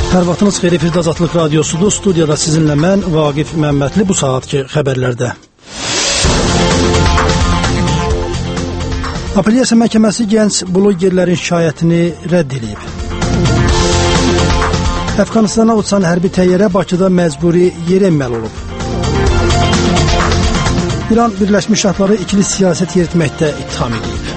Hər vaxtınız xeyir, efirdə Azadlıq Radiosudur. Studiyada sizinlə mən, Vaqif Məmmədli, bu saatki xəbərlərdə. Apellyasiya məhkəməsi gənc blogerlərin şikayətini rədd edib. Əfqanistana uçan hərbi təyyarə Bakıda məcburi yerə enməli olub. İran Birləşmiş Ştatları ikili siyasət yeritməkdə ittiham edib.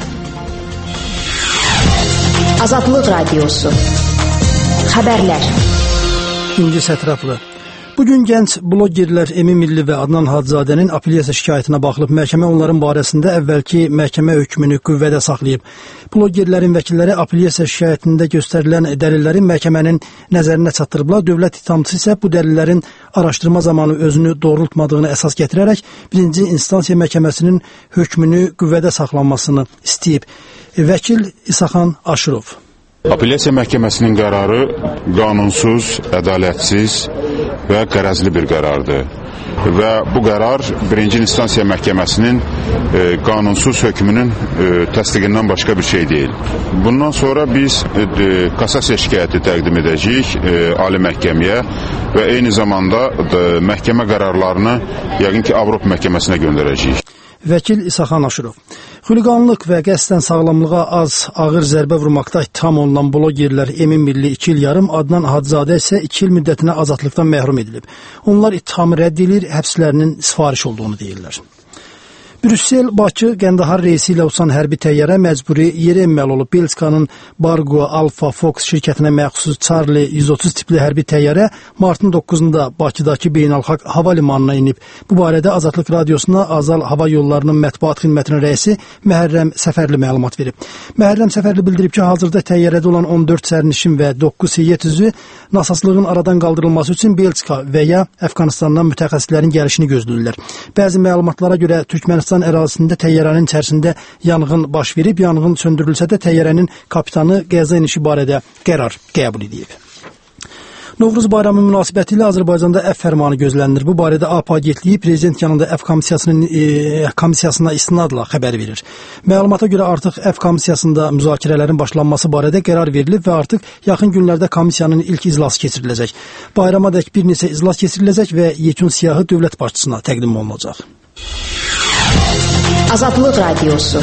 Azadlıq Radiosu. Xəbərlər. İkinci sətraflı. Bugün gənc blogerlər Emin Milli və Adnan Hacızadənin apellyasiya şikayətinə baxılıb. Məhkəmə onların barəsində əvvəlki məhkəmə hökmünü qüvvədə saxlayıb. Blogerlərin vəkilləri apellyasiya şikayətində göstərilən dəlillərin məhkəmənin nəzərinə çatdırıblar. Dövlət ittihamçısı isə bu dəlillərin araşdırma zamanı özünü doğrultmadığını əsas gətirərək birinci instansiya məhkəməsinin hökmünü qüvvədə saxlanmasını istəyib. Vəkil İsaxan Aşırov. Apellyasiya məhkəməsinin qərarı qanunsuz, ədalətsiz və qərəzli bir qərardır. Və bu qərar birinci instansiya məhkəməsinin qanunsuz hökmünün təsdiqindən başqa bir şey deyil. Bundan sonra biz kassasiya şikayəti təqdim edəcəyik Ali Məhkəməyə və eyni zamanda məhkəmə qərarlarını yəqin ki Avropa məhkəməsinə göndərəcəyik. Vəkil İsaxan Aşırov. Xuliqanlıq və qəsdən sağlamlığa ağır zərbə vurmaqda ittiham olunan blogerlər Emin Milli 2 il yarım, Adnan Hacızadə isə 2 il müddətinə azadlıqdan məhrum edilib. Onlar ittihamı rədd edir, həbslərinin sifariş olduğunu deyirlər. Brüssel, Bakı, Qəndahar reysi ilə uçan hərbi təyyarə məcburi yerə enməli olub. Belçikanın Bargo Alfa Fox şirkətinə məxsus Charlie 130 tipli hərbi təyyarə martın 9-da Bakıdakı beynəlxalq hava limanına inib. Bu barədə Azadlıq Radiosuna Azal Hava Yollarının mətbuat xidmətinin rəisi Məhərrəm Səfərli məlumat verib. Məhərrəm Səfərli bildirib ki, hazırda təyyarədə olan 14 sərnişin və 9 heyət üzvü nasazlığın aradan qaldırılması üçün Belçika və ya Əfqanistandan mütəxəssislərin gəlişini gözləyirlər. Bəzi məlumatlara görə Türkmənistan ərazisində təyyarənin içərisində yanğın baş verib, yanğın söndürülsə də təyyarənin kapitanı qəza enişi barədə qərar qəbul edib. Novruz bayramı münasibətilə Azərbaycanda əf fərmanı gözlənilir. Bu barədə AP agentliyi prezident yanında əf komissiyasına istinadla xəbər verir. Məlumata görə artıq əf komissiyasında müzakirələrin başlanması barədə qərar verilib və artıq yaxın günlərdə komissiyanın ilk iclası keçiriləcək. Bayramadək bir neçə iclas keçiriləcək və yekun siyahı dövlət başçısına təqdim olunacaq. Azadlıq Radiosu.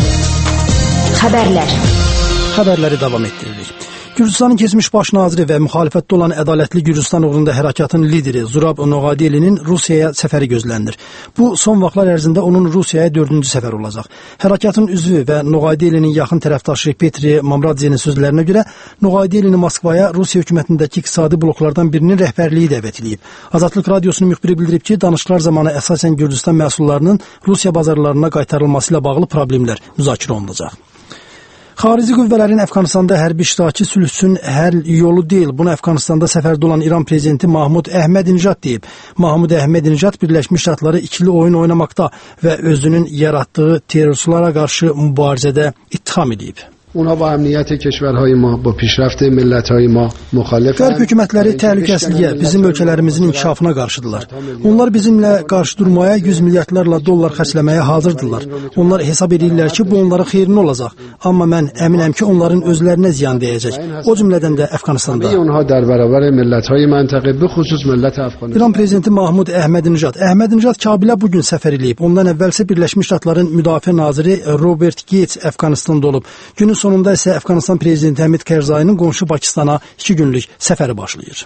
Xəbərlər. Xəbərləri davam etdiririk. Gürcüstanın keçmiş baş naziri və müxalifətdə olan Ədalətli Gürcüstan uğrunda hərəkatın lideri Zurab Noğadelinin Rusiyaya səfəri gözlənilir. Bu, son vaxtlar ərzində onun Rusiyaya 4-cü səfər olacaq. Hərəkatın üzvü və Noğadelinin yaxın tərəfdaşı Petri Mamradzenin sözlərinə görə Noğadelini Moskvaya Rusiya hökumətindəki iqtisadi bloklardan birinin rəhbərliyi dəvət edib. Azadlıq Radiosunun müxbiri bildirib ki, danışıqlar zamanı əsasən Gürcüstan məhsullarının Rusiya bazarlarına qaytarılması ilə bağlı problemlər müzakirə olunacaq. Xarici qüvvələrin Əfqanistanda hərbi iştirakı sülh üçün həll yolu deyil. Bunu Əfqanistanda səfərdə olan İran prezidenti Mahmud Əhmədinəcad deyib. Mahmud Əhmədinəcad Birləşmiş Ştatları ikili oyun oynamaqda və özünün yaratdığı terrorçulara qarşı mübarizədə ittiham edib. اونها با امنیت کشورهای ما با پیشرفت ملت‌های ما مخالفند. Qərb hökumətləri təhlükəsizliyə, bizim ölkələrimizin inkişafına qarşıdırlar. Onlar bizimlə qarşı durmaya 100 milyardlarla dollar xərcləməyə hazırdırlar. Onlar hesab edirlər ki, bu onların xeyrinə olacaq. Amma mən əminəm ki, onların özlərinə ziyan dəyəcək. O cümlədən də Əfqanistanda. اونها در برابر ملت‌های منطقه به خصوص ملت افغانستان. İran prezidenti Mahmud Əhmədinəcad Kabilə bu gün səfər eləyib. Ondan əvvəlsə Birləşmiş Ştatların müdafiə naziri Robert Gates Əfqanistanda olub. Günün sonunda isə Əfqanistan prezidenti Həmid Kərzayinin qonşu Pakistana 2 günlük səfəri başlayır.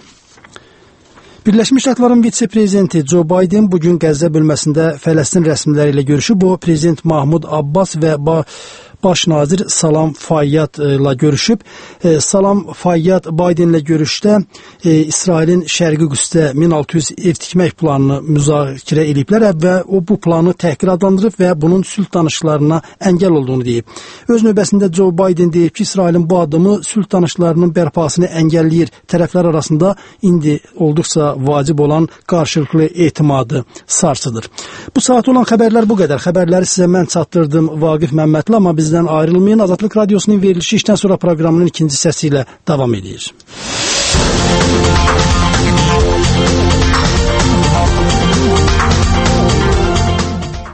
Birləşmiş Ştatların vitse-prezidenti Joe Biden bugün Qəzza bölməsində Fələstin rəsmiləri ilə görüşüb. Bu, prezident Mahmud Abbas və baş nazir Salam Fayyadla görüşüb. Salam Fayyad Bidenlə görüşdə İsrailin Şərqi Qüdsdə 1600 ev tikmək planını müzakirə ediblər və o bu planı təhqir adlandırıb və bunun sülh danışıqlarına əngəl olduğunu deyib. Öz növbəsində Joe Biden deyib ki, İsrailin bu addımı sülh danışıqlarının bərpasını əngəlləyir. Tərəflər arasında indi olduqca vacib olan qarşılıqlı etimadı sarsıdır. Bu saat olan xəbərlər bu qədər. Xəbərləri sizə mən çatdırdım Vaqif Məmmədli, amma bizdən ayrılmayın. Azadlıq Radiosunun verilişi işdən sonra proqramının ikinci səsi ilə davam edir.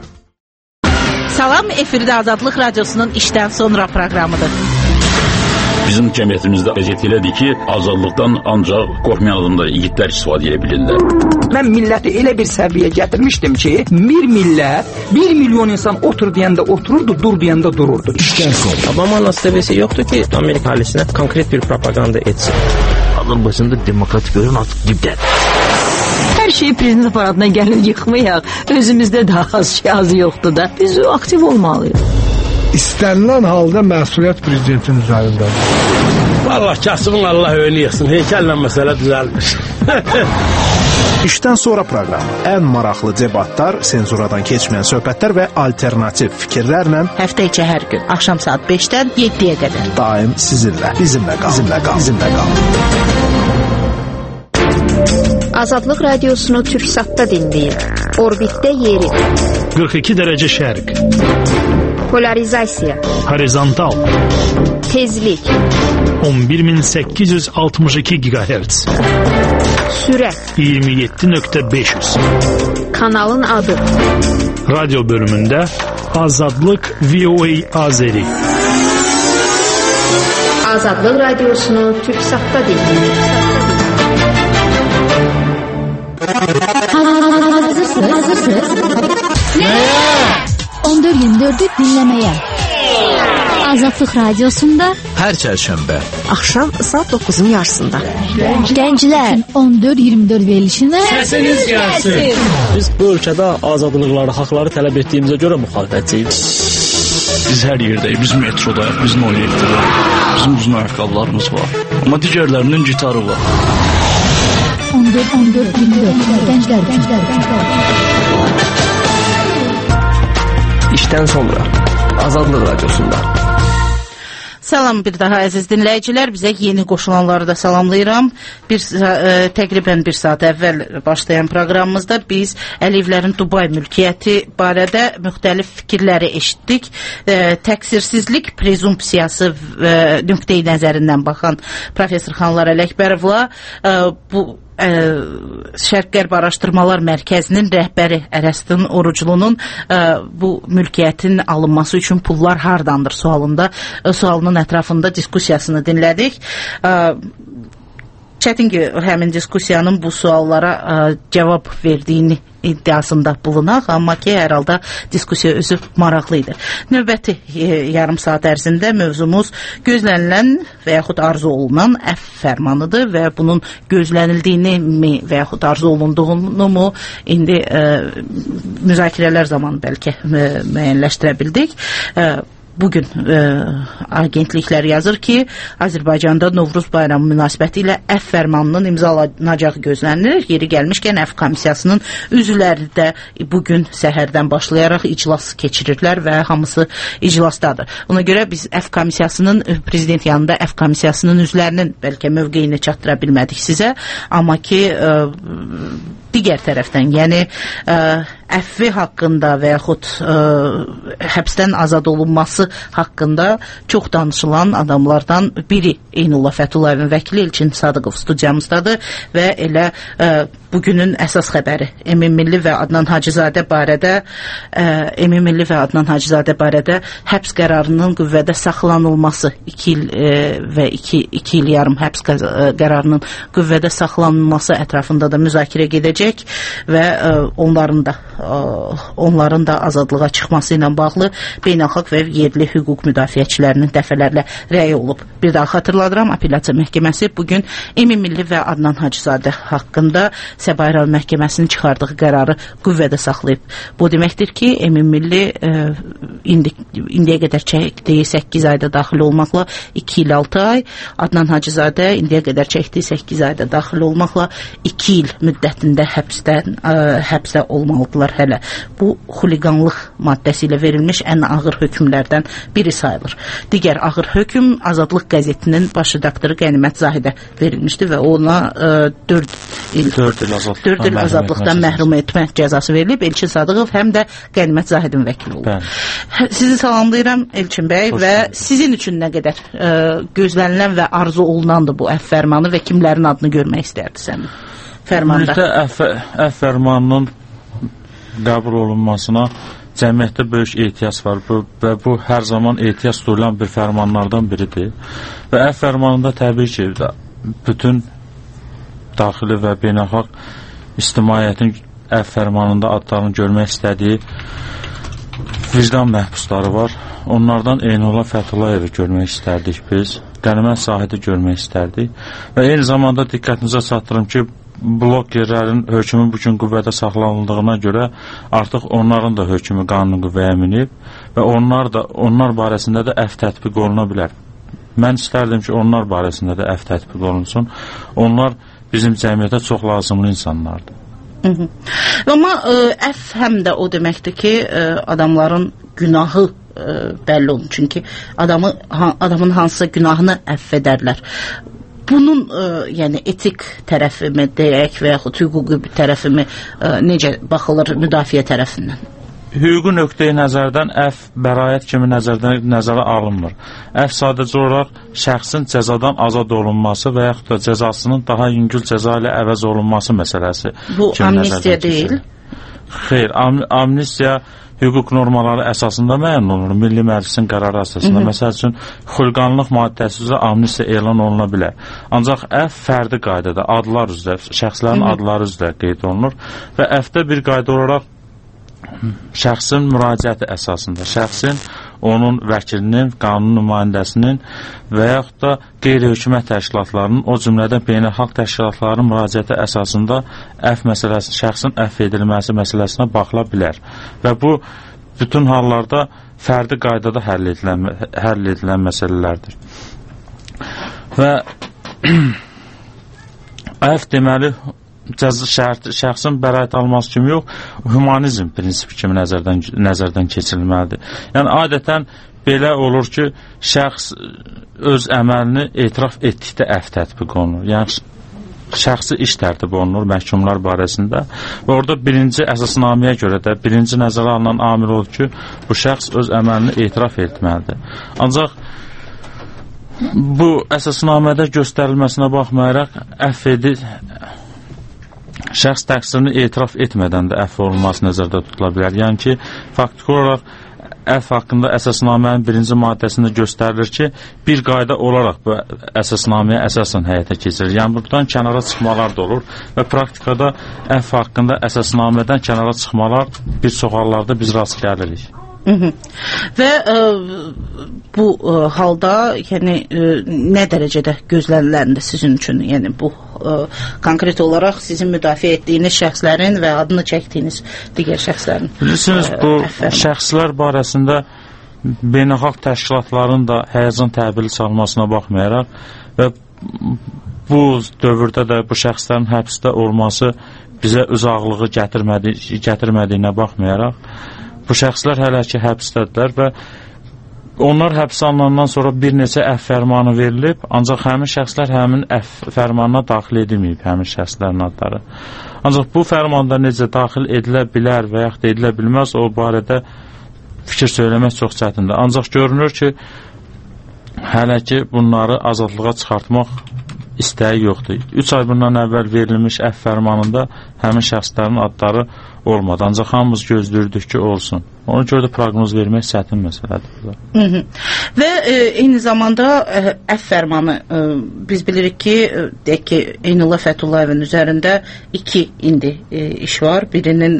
Salam, efirdə Azadlıq Radiosunun işdən sonra proqramıdır. Bizim cəmiyyətimizdə vəziyyət elədir ki, azadlıqdan ancaq qorxmayan adamlar, igidlər istifadə edə bilirlər. Mən milləti elə bir səviyyəyə gətirmişdim ki, bir millət, 1 milyon insan otur deyəndə otururdu, dur deyəndə dururdu. Obama'nın seviyesi yoktu ki Amerika ailesine konkret bir propaganda etsin. Azərbaycanda demokratik görün artıq dibdədir. Hər şeyi prezident aparatına gəlin yıxmayaq. Özümüzdə daha az yoxdur da. Biz aktiv olmalıyıq. İstənilən halda məsuliyyət prezidentin üzərindədir. Vallahi kasımın Allah önü yıxsın. Heykəllə məsələ düzəlmiş. İşdən sonra proqramı. Ən maraqlı debatlar, senzuradan keçməyən söhbətlər və alternativ fikirlərlə həftə içi hər gün axşam saat 5-dən 7-yə qədər. Daim sizinlə. Bizimlə qal. Azadlıq radiosunu Türksatda dinləyin. Orbitdə yeri. 42 dərəcə şərq. Polarizasiya. Horizontal. Tezlik. 11862 GHz. Sürət. 27.500. Kanalın adı. Radyo bölümündə Azadlıq VOA Azeri. Azadlıq radiosunu Türksatda dinləyin. Hazırsınız? Nəyə? 14-24'ü dinləməyə. Azadlıq radiosunda hər çərşənbə axşam saat 9'un yarısında. Gənclər 14-24 verilişində səsiniz gəlsin. Biz bu ölkədə azadlıqları, haqları tələb etdiyimizə görə müxalifətçiyik. Biz hər yerdəyik, biz metrodayıq, biz noyeddəyik. Bizim uzun ayaqqabılarımız var. Amma digərlərinin gitarı var. 14-24 Gənclər. İşdən sonra Azadlıq radiosunda. Salam bir daha əziz dinləyicilər, bizə yeni qoşulanları da salamlayıram. Təqribən bir saat əvvəl başlayan proqramımızda biz Əliyevlərin Dubay mülkiyyəti barədə müxtəlif fikirləri eşitdik. Təqsirsizlik prezumpsiyası nöqteyi nəzərindən baxan Professor Xanlar Ələkbərovla bu Şərq-Qərb Araşdırmalar Mərkəzinin rəhbəri Ərəstun Oruclunun bu mülkiyyətin alınması üçün pullar hardandır sualının ətrafında diskusiyasını dinlədik. Çətin ki, həmin diskusiyanın bu suallara cavab verdiyini iddiasında bulunaq, amma ki, hər halda diskusiya özü maraqlı idi. Növbəti yarım saat ərzində mövzumuz gözlənilən və yaxud arzu olunan əfv fərmanıdır və bunun gözlənildiyini mi və yaxud arzu olunduğunu mu indi müzakirələr zamanı bəlkə müəyyənləşdirə bildik. Bugün agentliklər yazır ki, Azərbaycanda Novruz bayramı münasibəti ilə əfv fərmanının imzalanacağı gözlənilir. Yeri gəlmişkən əfv komissiyasının üzvləri də bugün səhərdən başlayaraq iclas keçirirlər və hamısı iclasdadır. Ona görə biz əfv komissiyasının, prezident yanında əfv komissiyasının üzvlərinin bəlkə mövqeyini çatdıra bilmədik sizə, amma ki digər tərəfdən, yəni əfvi haqqında və yaxud həbsdən azad olunması haqqında çox danışılan adamlardan biri Eynullah Fətullayevin vəkili İlkin Sadıqov studiyamızdadır və elə bugünün əsas xəbəri Emin Milli və Adnan Hacızadə barədə həbs qərarının qüvvədə saxlanılması 2 il və 2 il yarım həbs qərarının qüvvədə saxlanılması ətrafında da müzakirə gedəcək və onların da azadlığa çıxması ilə bağlı beynəlxalq və yerli hüquq müdafiəçilərinin dəfələrlə rəyi olub. Bir daha xatırladıram, Apellyasiya Məhkəməsi bugün Emin Milli və Adnan Hacızadə haqqında Səbail Rayon Məhkəməsinin çıxardığı qərarı qüvvədə saxlayıb. Bu deməkdir ki, Emin Milli indiyə qədər çəkdiyi 8 ayda daxil olmaqla 2 il 6 ay, Adnan Hacızadə indiyə qədər çəkdiyi 8 ayda daxil olmaqla 2 il müddətində həbsdə olmalıdırlar hələ. Bu, xuliqanlıq maddəsi ilə verilmiş ən ağır hökmlərdən biri sayılır. Digər ağır hökm Azadlıq qəzetinin baş redaktoru Qənimət Zahidə verilmişdi və ona 4 il azadlıqdan məhrum etmə cəzası verilib. Elçin Sadıqov həm də Qənimət Zahidin vəkili olub. Sizi salamlayıram Elçin bəy və sizin üçün nə qədər gözlənilən və arzu olunandır bu əfv fərmanı və kimlərin adını görmək istərdi sən fərmanda? Ümumilikdə əfv fərmanının qəbul olunmasına cəmiyyətdə böyük ehtiyac var və bu hər zaman ehtiyac duyulan bir fərmanlardan biridir. Və əf fərmanında təbii ki, bütün daxili və beynəlxalq ictimaiyyətin əf fərmanında adlarını görmək istədiyi vicdan məhbusları var. Onlardan Eynullah Fəthullayevi görmək istərdik biz. Qənimət Zahidi görmək istərdik. Və eyni zamanda diqqətinizə çatdırım ki, blogerlərin hökmü bugün qüvvədə saxlanıldığına görə artıq onların da hökmü qanun qüvvəyə minib və onlar barəsində də əf tətbiq oluna bilər. Mən istərdim ki, onlar barəsində də əf tətbiq olunsun. Onlar bizim cəmiyyətə çox lazımlı insanlardır. Amma əf həm də o deməkdir ki, adamların günahı bəlli olun. Çünki adamın hansısa günahını əff edərlər. Bunun yəni etik tərəfimi deyək və yaxud hüquqi tərəfimi necə baxılır müdafiə tərəfindən? Hüquqi nöqteyi nəzərdən əf bəraət kimi nəzərə alınmır. Əf sadəcə olaraq şəxsin cəzadan azad olunması və yaxud da cəzasının daha yüngül cəza ilə əvəz olunması məsələsi. Bu amnistiya deyil? Xeyr, amnistiya hüquq normaları əsasında müəyyən olunur. Milli Məclisin qərarı əsasında. Məsəl üçün, xulqanlıq maddəsi üzrə amnistiya elan oluna bilər. Ancaq əf fərdi qaydada, adlar üzrə, şəxslərin adları üzrə qeyd olunur və əfdə bir qayda olaraq şəxsin müraciəti əsasında, şəxsin, onun vəkilinin, qanun nümayəndəsinin və yaxud da qeyri-hökumət təşkilatlarının, o cümlədən beynəlxalq təşkilatların müraciəti əsasında əf məsələsi, şəxsin əff edilməsi məsələsinə baxıla bilər. Və bu, bütün hallarda fərdi qaydada həll edilən məsələlərdir. Və əf deməli, şəxsin bəraət alması kimi yox, humanizm prinsipi kimi nəzərdən keçirilməlidir. Yəni, adətən belə olur ki, şəxs öz əməlini etiraf etdikdə əf tətbiq olunur. Yəni, şəxsi iş tərtib olunur məhkumlar barəsində və orada birinci əsasnaməyə görə də birinci nəzərə alınan amil olur ki, bu şəxs öz əməlini etiraf etməlidir. Ancaq bu əsasnamədə göstərilməsinə baxmayaraq şəxs təqsirini etiraf etmədən də əff olunması nəzərdə tutula bilər. Yəni ki, faktiki olaraq əff haqqında əsasnamənin birinci maddəsində göstərilir ki, bir qayda olaraq bu əsasnaməyə əsasən həyata keçirilir. Yəni, buradan kənara çıxmalar da olur və praktikada əff haqqında əsasnamədən kənara çıxmalar bir çox hallarda biz rast gəlirik. Və bu halda yəni nə dərəcədə gözləniləndir sizin üçün? Yəni bu konkret olaraq sizin müdafiə etdiyiniz şəxslərin və adını çəkdiyiniz digər şəxslərin. Bilirsiniz, bu şəxslər barəsində beynəlxalq təşkilatların da həyəcan təhvili çalmasına baxmayaraq və bu dövrdə də bu şəxslərin həbsdə olması bizə uzaqlığı gətirmədiyinə baxmayaraq bu şəxslər hələ ki həbsdədirlər və onlar həbsə alınandan sonra bir neçə əff fərmanı verilib, ancaq həmin şəxslər həmin əff fərmanına daxil edilməyib, həmin şəxslərin adları. Ancaq bu fərmanda necə daxil edilə bilər və yaxud edilə bilməz, o barədə fikir söyləmək çox çətindir. Ancaq görünür ki, hələ ki bunları azadlığa çıxartmaq istəyi yoxdur. 3 ay bundan əvvəl verilmiş əff fərmanında həmin şəxslərin adları olmadı. Ancaq hamımız gözləyirdik ki, olsun. Ona görə də proqnoz vermək çətin məsələdir. Və eyni zamanda əff fərmanı biz bilirik ki, deyək ki, Eynullah Fətullayevin üzərində 2 indi iş var. Birinin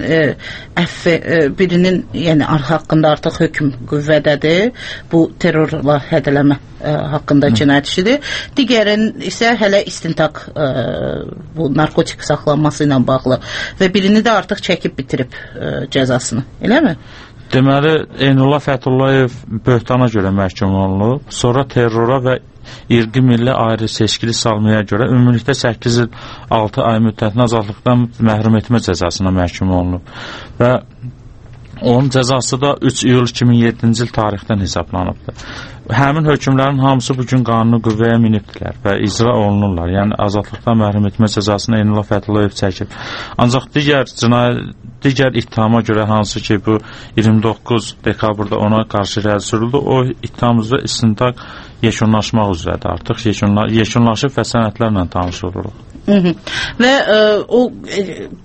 yəni haqqında artıq hökm qüvvədədir. Bu terrorla hədələmə haqqında cinayət işidir. Digərin isə hələ istintaq bu narkotik saxlanması ilə bağlı və birini də artıq çəkib bitirib cəzasını. Eləmi? Deməli, Eynullah Fəthullayev böhtana görə məhkum olunub, sonra terrora və irqi milli ayrı seçkili salmaya görə ümumilikdə 8 il 6 ay müddətinə azadlıqdan məhrum etmə cəzasına məhkum olunub və onun cəzası da 3 iyul 2007-ci il tarixdən hesablanıbdır. Həmin hökmlərin hamısı bugün qanunu qüvvəyə minibdilər və icra olunurlar. Yəni, azadlıqdan məhrum etmə cəzasını Eynullah Fəthullayev çəkib. Ancaq digər ittihama görə hansı ki, bu 29 dekabrda ona qarşı irəli sürüldü, o ittiham üzrə istintaq yekunlaşmaq üzrədir. Artıq yekunlaşıb və sənədlərlə tanış oluruq. Və o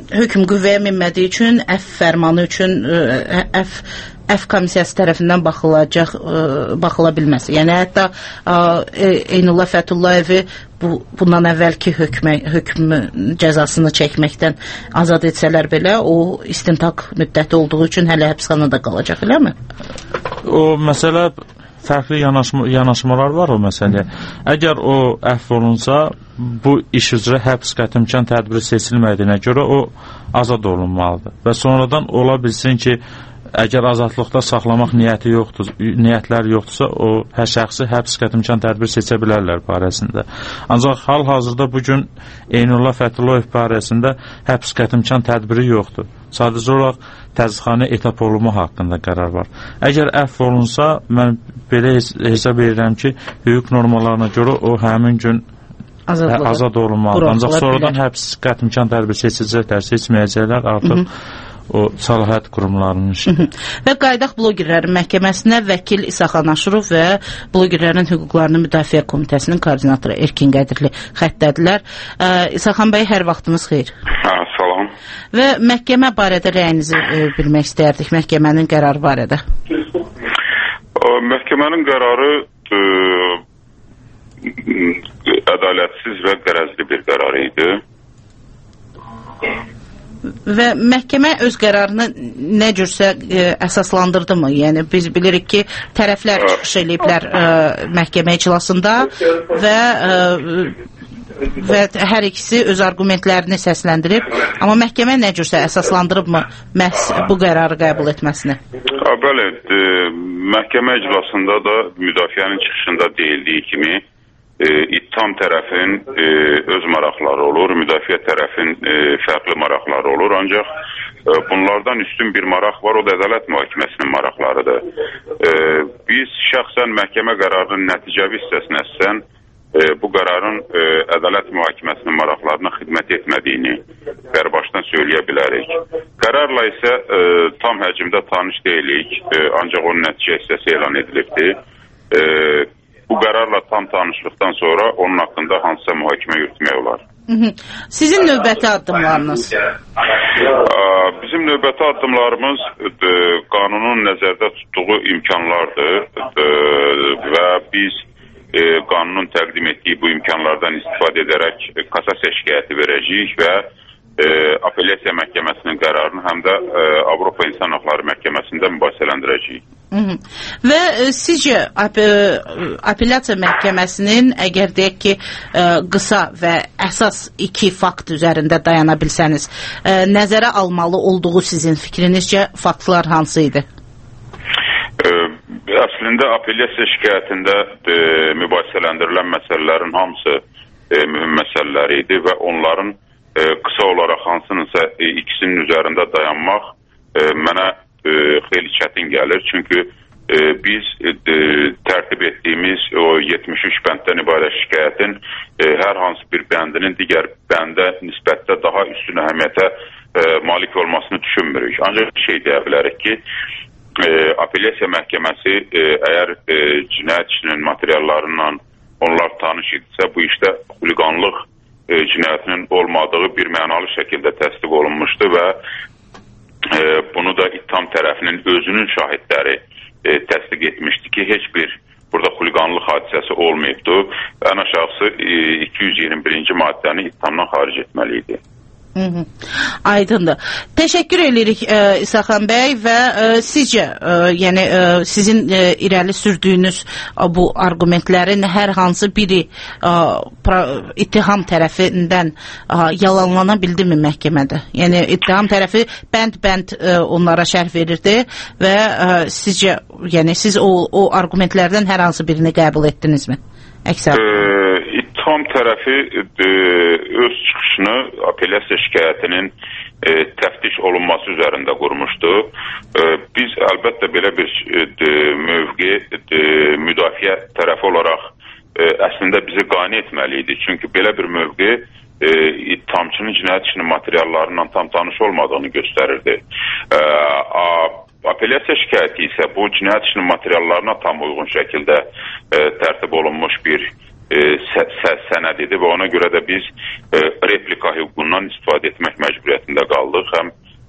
hökm qüvvəyə minmədiyi üçün əfv fərmanı üçün əfv komissiyası tərəfindən baxıla bilməz. Yəni hətta Eynullah Fəthullayevi bundan əvvəlki hökm cəzasını çəkməkdən azad etsələr belə, o istintaq müddəti olduğu üçün hələ həbsxanada qalacaq, eləmi? O məsələ fərqli yanaşmalar var o məsələyə. Əgər o əfv olunsa, bu iş üzrə həbs qətimkan tədbiri seçilmədiyinə görə o azad olunmalıdır. Və sonradan ola bilsin ki, əgər azadlıqda saxlamaq niyyətləri yoxdursa, o hər şəxsi həbs qətimkan tədbir seçə bilərlər barəsində. Ancaq hal-hazırda bugün Eynullah Fəthullayev barəsində həbs qətimkan tədbiri yoxdur. Sadəcə olaraq təzyiqxana etap olunma haqqında qərar var. Əgər əfv olunsa, mən belə hesab edirəm ki, hüquq normalarına görə o həmin gün azad olunmalıdır. Ancaq sonradan həbs qətimkan tədbir seçəcəklər, seçməyəcəklər artıq o səlahiyyət qurumlarının işidir. Və Qaydaq Blogerlərin Məhkəməsinə vəkil İsaxan Aşurov və Blogerlərin Hüquqlarını Müdafiə Komitəsinin koordinatoru Erkin Qədirli xəttədilər. İsaxan bəy, hər vaxtınız xeyir. Salam. Və məhkəmə barədə rəyinizi bilmək istərdik, məhkəmənin qərarı barədə. Məhkəmənin qərarı ədalətsiz və qərəzli bir qərar idi. Və məhkəmə öz qərarını nə cürsə əsaslandırdı mı? Yəni biz bilirik ki, tərəflər çıxış eləyiblər məhkəmə iclasında və hər ikisi öz argumentlərini səsləndirib, amma məhkəmə nə cürsə əsaslandırıb mı məhz bu qərarı qəbul etməsini? Bəli, məhkəmə iclasında da müdafiənin çıxışında deyildiyi kimi ittiham tərəfin öz maraqları olur, müdafiə tərəfin fərqli maraqları olur, ancaq bunlardan üstün bir maraq var, o da ədalət mühakiməsinin maraqlarıdır. Biz şəxsən məhkəmə qərarının nəticəvi hissəsinə əsasən bu qərarın ədalət mühakiməsinin maraqlarına xidmət etmədiyini bərbaşdan söyləyə bilərik. Qərarla isə tam həcmdə tanış deyilik, ancaq onun nəticə hissəsi elan edilibdir. Bu qərarla tam tanışlıqdan sonra onun haqqında hansısa mühakimə yürütmək olar. Sizin növbəti addımlarınız? Bizim növbəti addımlarımız qanunun nəzərdə tutduğu imkanlardır və biz qanunun təqdim etdiyi bu imkanlardan istifadə edərək kassasiya şikayəti verəcəyik və apellyasiya məhkəməsinin qərarını həm də Avropa İnsan Hüquqları Məhkəməsində mübahisələndirəcəyik. Və sizcə apellyasiya məhkəməsinin əgər deyək ki, qısa və əsas iki fakt üzərində dayana bilsəniz, nəzərə almalı olduğu sizin fikrinizcə faktlar hansı idi? Əslində apellyasiya şikayətində mübahisələndirilən məsələlərin hamısı mühüm məsələlər idi və onların qısa olaraq hansınınsa ikisinin üzərində dayanmaq mənə xeyli çətin gəlir. Çünki biz tərtib etdiyimiz o 73 bənddən ibarət şikayətin hər hansı bir bəndinin digər bəndə nisbətdə daha üstün əhəmiyyətə malik olmasını düşünmürük. Ancaq bir şey deyə bilərik ki, apellyasiya məhkəməsi əgər cinayət işinin materiallarından onlar tanış idisə, bu işdə xuliqanlıq cinayətinin olmadığı bir mənalı şəkildə təsdiq olunmuşdu və bunu da ittiham tərəfinin özünün şahidləri təsdiq etmişdi ki, heç bir burada xuliqanlıq hadisəsi olmayıbdı. Ən aşağısı 221-ci maddəni ittihamdan xaric etməli idi. Aydındır. Təşəkkür edirik İsaxan bəy və sizcə, yəni sizin irəli sürdüyünüz bu argumentlərin hər hansı biri ittiham tərəfindən yalanlana bildimi məhkəmədə? Yəni ittiham tərəfi bənd-bənd onlara şərh verirdi və sizcə, yəni siz o argumentlərdən hər hansı birini qəbul etdinizmi? Əksər. İttiham tərəfi öz çıxışını apellyasiya şikayətinin təftiş olunması üzərində qurmuşdu. Biz əlbəttə belə bir mövqe müdafiə tərəfi olaraq əslində bizi qane etməli idi. Çünki belə bir mövqe ittihamçının cinayət işinin materiallarından tam tanış olmadığını göstərirdi. Apellyasiya şikayəti isə bu cinayət işinin materiallarına tam uyğun şəkildə tərtib olunmuş bir sənədidir və ona görə də biz replika hüququndan istifadə etmək məcburiyyətində qaldıq. Həm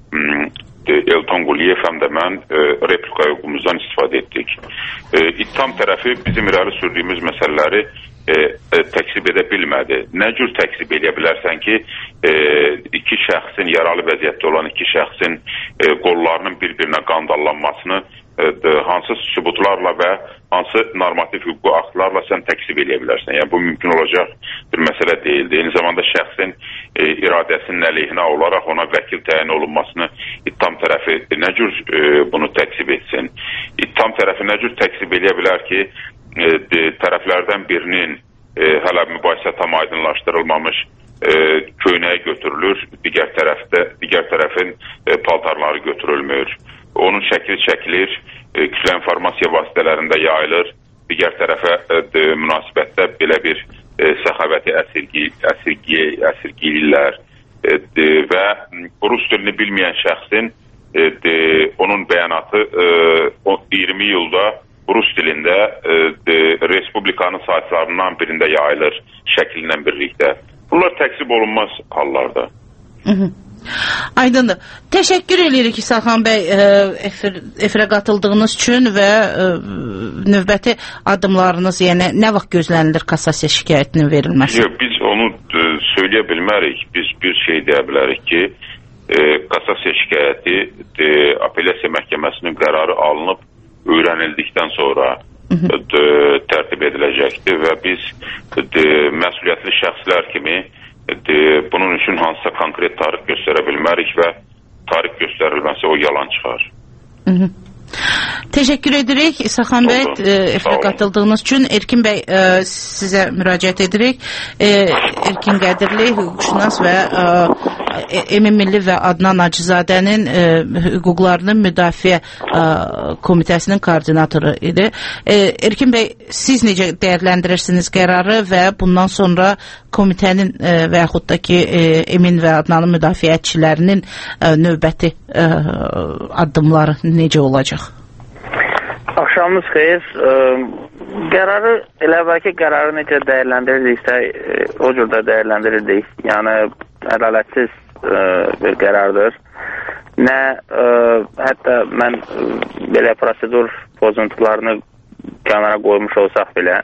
Elton Quliyev həm də mən replika hüququmuzdan istifadə etdik. İttiham tərəfi bizim irəli sürdüyümüz məsələləri təksib edə bilmədi. Nə cür təksib edə bilərsən ki, iki şəxsin, yaralı vəziyyətdə olan iki şəxsin qollarının bir-birinə qandallanmasını hansı sübutlarla və hansı normativ hüquqi aktlarla sən təksib edə bilərsən. Yəni bu mümkün olacaq bir məsələ deyildi. Eyni zamanda şəxsin iradəsinin əleyhinə olaraq ona vəkil təyin olunmasını ittiham tərəfi nə cür bunu təksib etsin? İttiham tərəfi nə cür təksib edə bilər ki, tərəflərdən birinin hələ mübahisə tam aydınlaşdırılmamış köynəyə götürülür, digər tərəfin paltarları götürülmür. Onun şəkli çəkilir, kütlə informasiya vasitələrində yayılır, digər tərəfə münasibətdə belə bir səxavəti əsirgiyirlər və rus dilini bilməyən şəxsin onun bəyanatı 20 yılda rus dilində Respublikanın saytlarından birində yayılır şəklinlə birlikdə. Bunlar təksib olunmaz hallarda. Aydındır. Təşəkkür edirik İsaxan bəy efirə qatıldığınız üçün və növbəti addımlarınız, yəni nə vaxt gözlənilir kassasiya şikayətinin verilməsi? Yox, biz onu söyləyə bilmərik. Biz bir şey deyə bilərik ki, kassasiya şikayəti apellyasiya məhkəməsinin qərarı alınıb öyrənildikdən sonra tərtib ediləcəkdir və biz məsuliyyətli şəxslər kimi bunun üçün hansısa konkret tarix göstərə bilmərik və tarix göstərilməsə o yalan çıxar. Təşəkkür edirik İsaxan bəy efirə qatıldığınız üçün. Erkin bəy sizə müraciət edirik. Erkin Qədirli, hüquqşünas və Emin Milli və Adnan Acızadənin hüquqlarının müdafiə komitəsinin koordinatoru idi. Erkin bəy, siz necə dəyərləndirirsiniz qərarı və bundan sonra komitənin və yaxud da ki Emin və Adnanın müdafiəçilərinin növbəti addımları necə olacaq? Axşamınız xeyir. Qərarı, elə əvvəlki qərarı necə dəyərləndiririksə, o cür də dəyərləndirirdik. Yəni, ədalətsiz bir qərardır. Nə, hətta mən belə prosedur pozuntularını kənara qoymuş olsaq belə,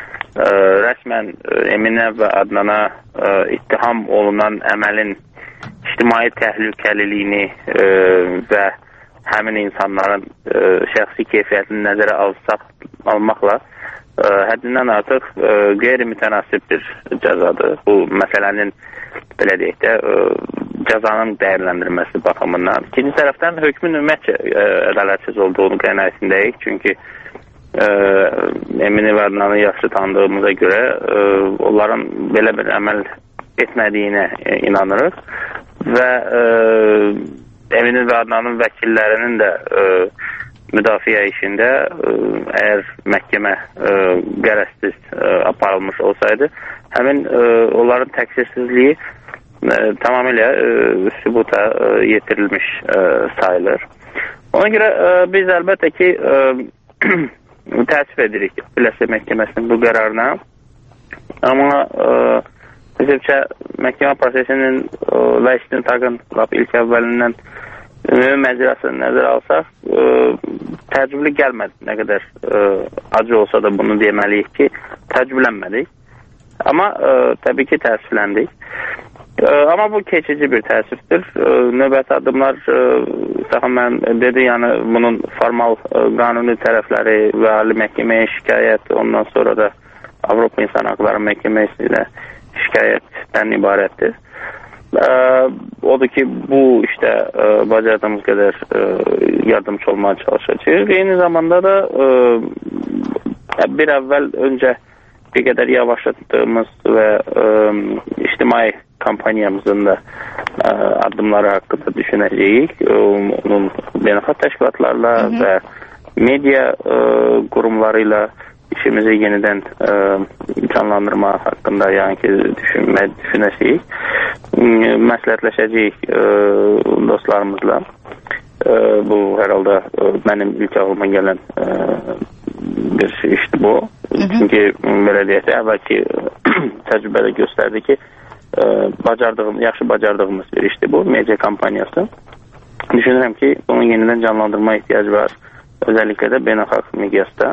rəsmən Eminə və Adnana ittiham olunan əməlin ictimai təhlükəliliyini və həmin insanların şəxsi keyfiyyətini nəzərə almaqla həddindən artıq qeyri-mütənasib bir cəzadır. Bu məsələnin, belə deyək də, cəzanın dəyərləndirilməsi baxımından. İkinci tərəfdən hökmün ümumiyyətcə ədalətsiz olduğunu qənaətindəyik. Çünki Emini və Adnanı yaxşı tanıdığımıza görə onların belə bir əməl etmədiyinə inanırıq və Eminin və Adnanın vəkillərinin də müdafiə işində əgər məhkəmə qərəzsiz aparılmış olsaydı, həmin onların təqsirsizliyi tamamilə sübuta yetirilmiş sayılır. Ona görə biz əlbəttə ki təəssüf edirik apellyasiya məhkəməsinin bu qərarına, amma bizimcə məhkəmə prosesinin və istintaqın ilk əvvəlindən ümumi məcrasını nəzərə alsaq, təcrübli gəlmədi. Nə qədər acı olsa da bunu deməliyik ki, təcrüblənmədik. Amma təbii ki, təəssüfləndik. Amma bu keçici bir təəssüfdür. Növbəti addımlar mən dedi, yəni bunun formal qanuni tərəfləri və Ali Məhkəməyə şikayət, ondan sonra da Avropa İnsan Haqları Məhkəməsi ilə şikayətdən ibarətdir. Odur ki, bu işte bacardığımız kadar yardımcı olmaya çalışacağız. Eyni zamanda da bir evvel önce bir kadar yavaşlattığımız ve içtimai kampanyamızın da adımları hakkında düşüneceğiz. Onun beynəlxalq təşkilatlarla ve medya kurumlarıyla işimizi yeniden canlandırma hakkında yani ki düşünəcəyik. Məsləhətləşəcəyik dostlarımızla. Bu herhalde benim ilk ağlıma gelen bir işti bu. Çünki belə deyək də, əvvəlki təcrübədə göstərdi ki, yaxşı bacardığımız bir işdir bu, media kampaniyası. Düşünürəm ki, onun yenidən canlandırma ehtiyacı var, özellikle de beynəlxalq miqyasda.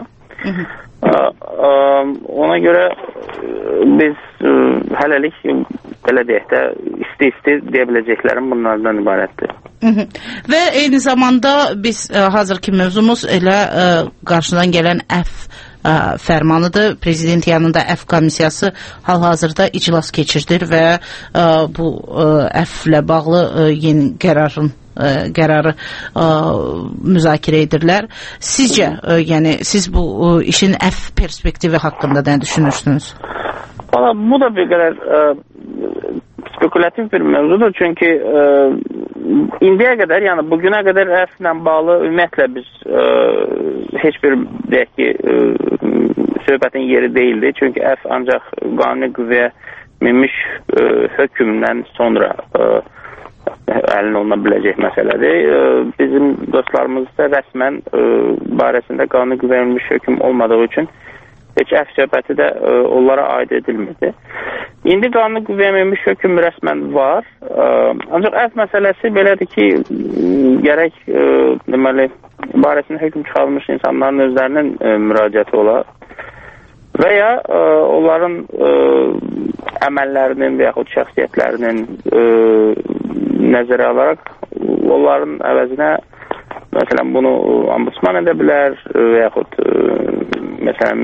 Ona görə biz hələlik belə deyək də isti deyə biləcəklərim bunlardan ibarətdir. Və eyni zamanda biz hazırki mövzumuz elə qarşıdan gələn fərmanıdır. Prezident yanında komissiyası hal-hazırda iclas keçirdir və bu ilə bağlı yeni qərarı müzakirə edirlər. Sizcə, yəni siz bu işin perspektivi haqqında nə düşünürsünüz? Bu da bir qədər spekulatif bir mövzudur. Çünki indiyə qədər, yəni bugünə qədər əflə bağlı ümumiyyətlə biz heç bir deyək ki, söhbətin yeri deyildi. Çünki əf ancaq qanuni qüvvəyə minmiş hökmdən sonra əlin oluna biləcək məsələdir. Bizim dostlarımız da rəsmən barəsində qanuni qüvvəyə minmiş hökm olmadığı üçün heç əf söhbəti də onlara aid edilmədi. İndi qanuni qüvvəyə minmiş hökm rəsmən var. Ancaq əf məsələsi belədir ki, gərək deməli, barəsində hökm çıxarılmış insanların özlərinin müraciəti olar və ya onların əməllərinin və yaxud şəxsiyyətlərinin nəzərə alaraq onların əvəzinə məsələn bunu ombudsman edə bilər və yaxud məsələn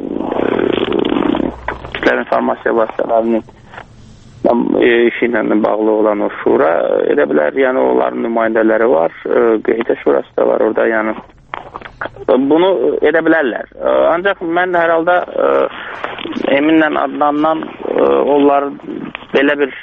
kütləvi informasiya vasitələrinin işi ilə bağlı olan o şura edə bilər. Yəni onların nümayəndələri var, qeydə şurası da var orada, yəni bunu edə bilərlər. Ancaq mən hər halda Eminlə Adnandan onlar belə bir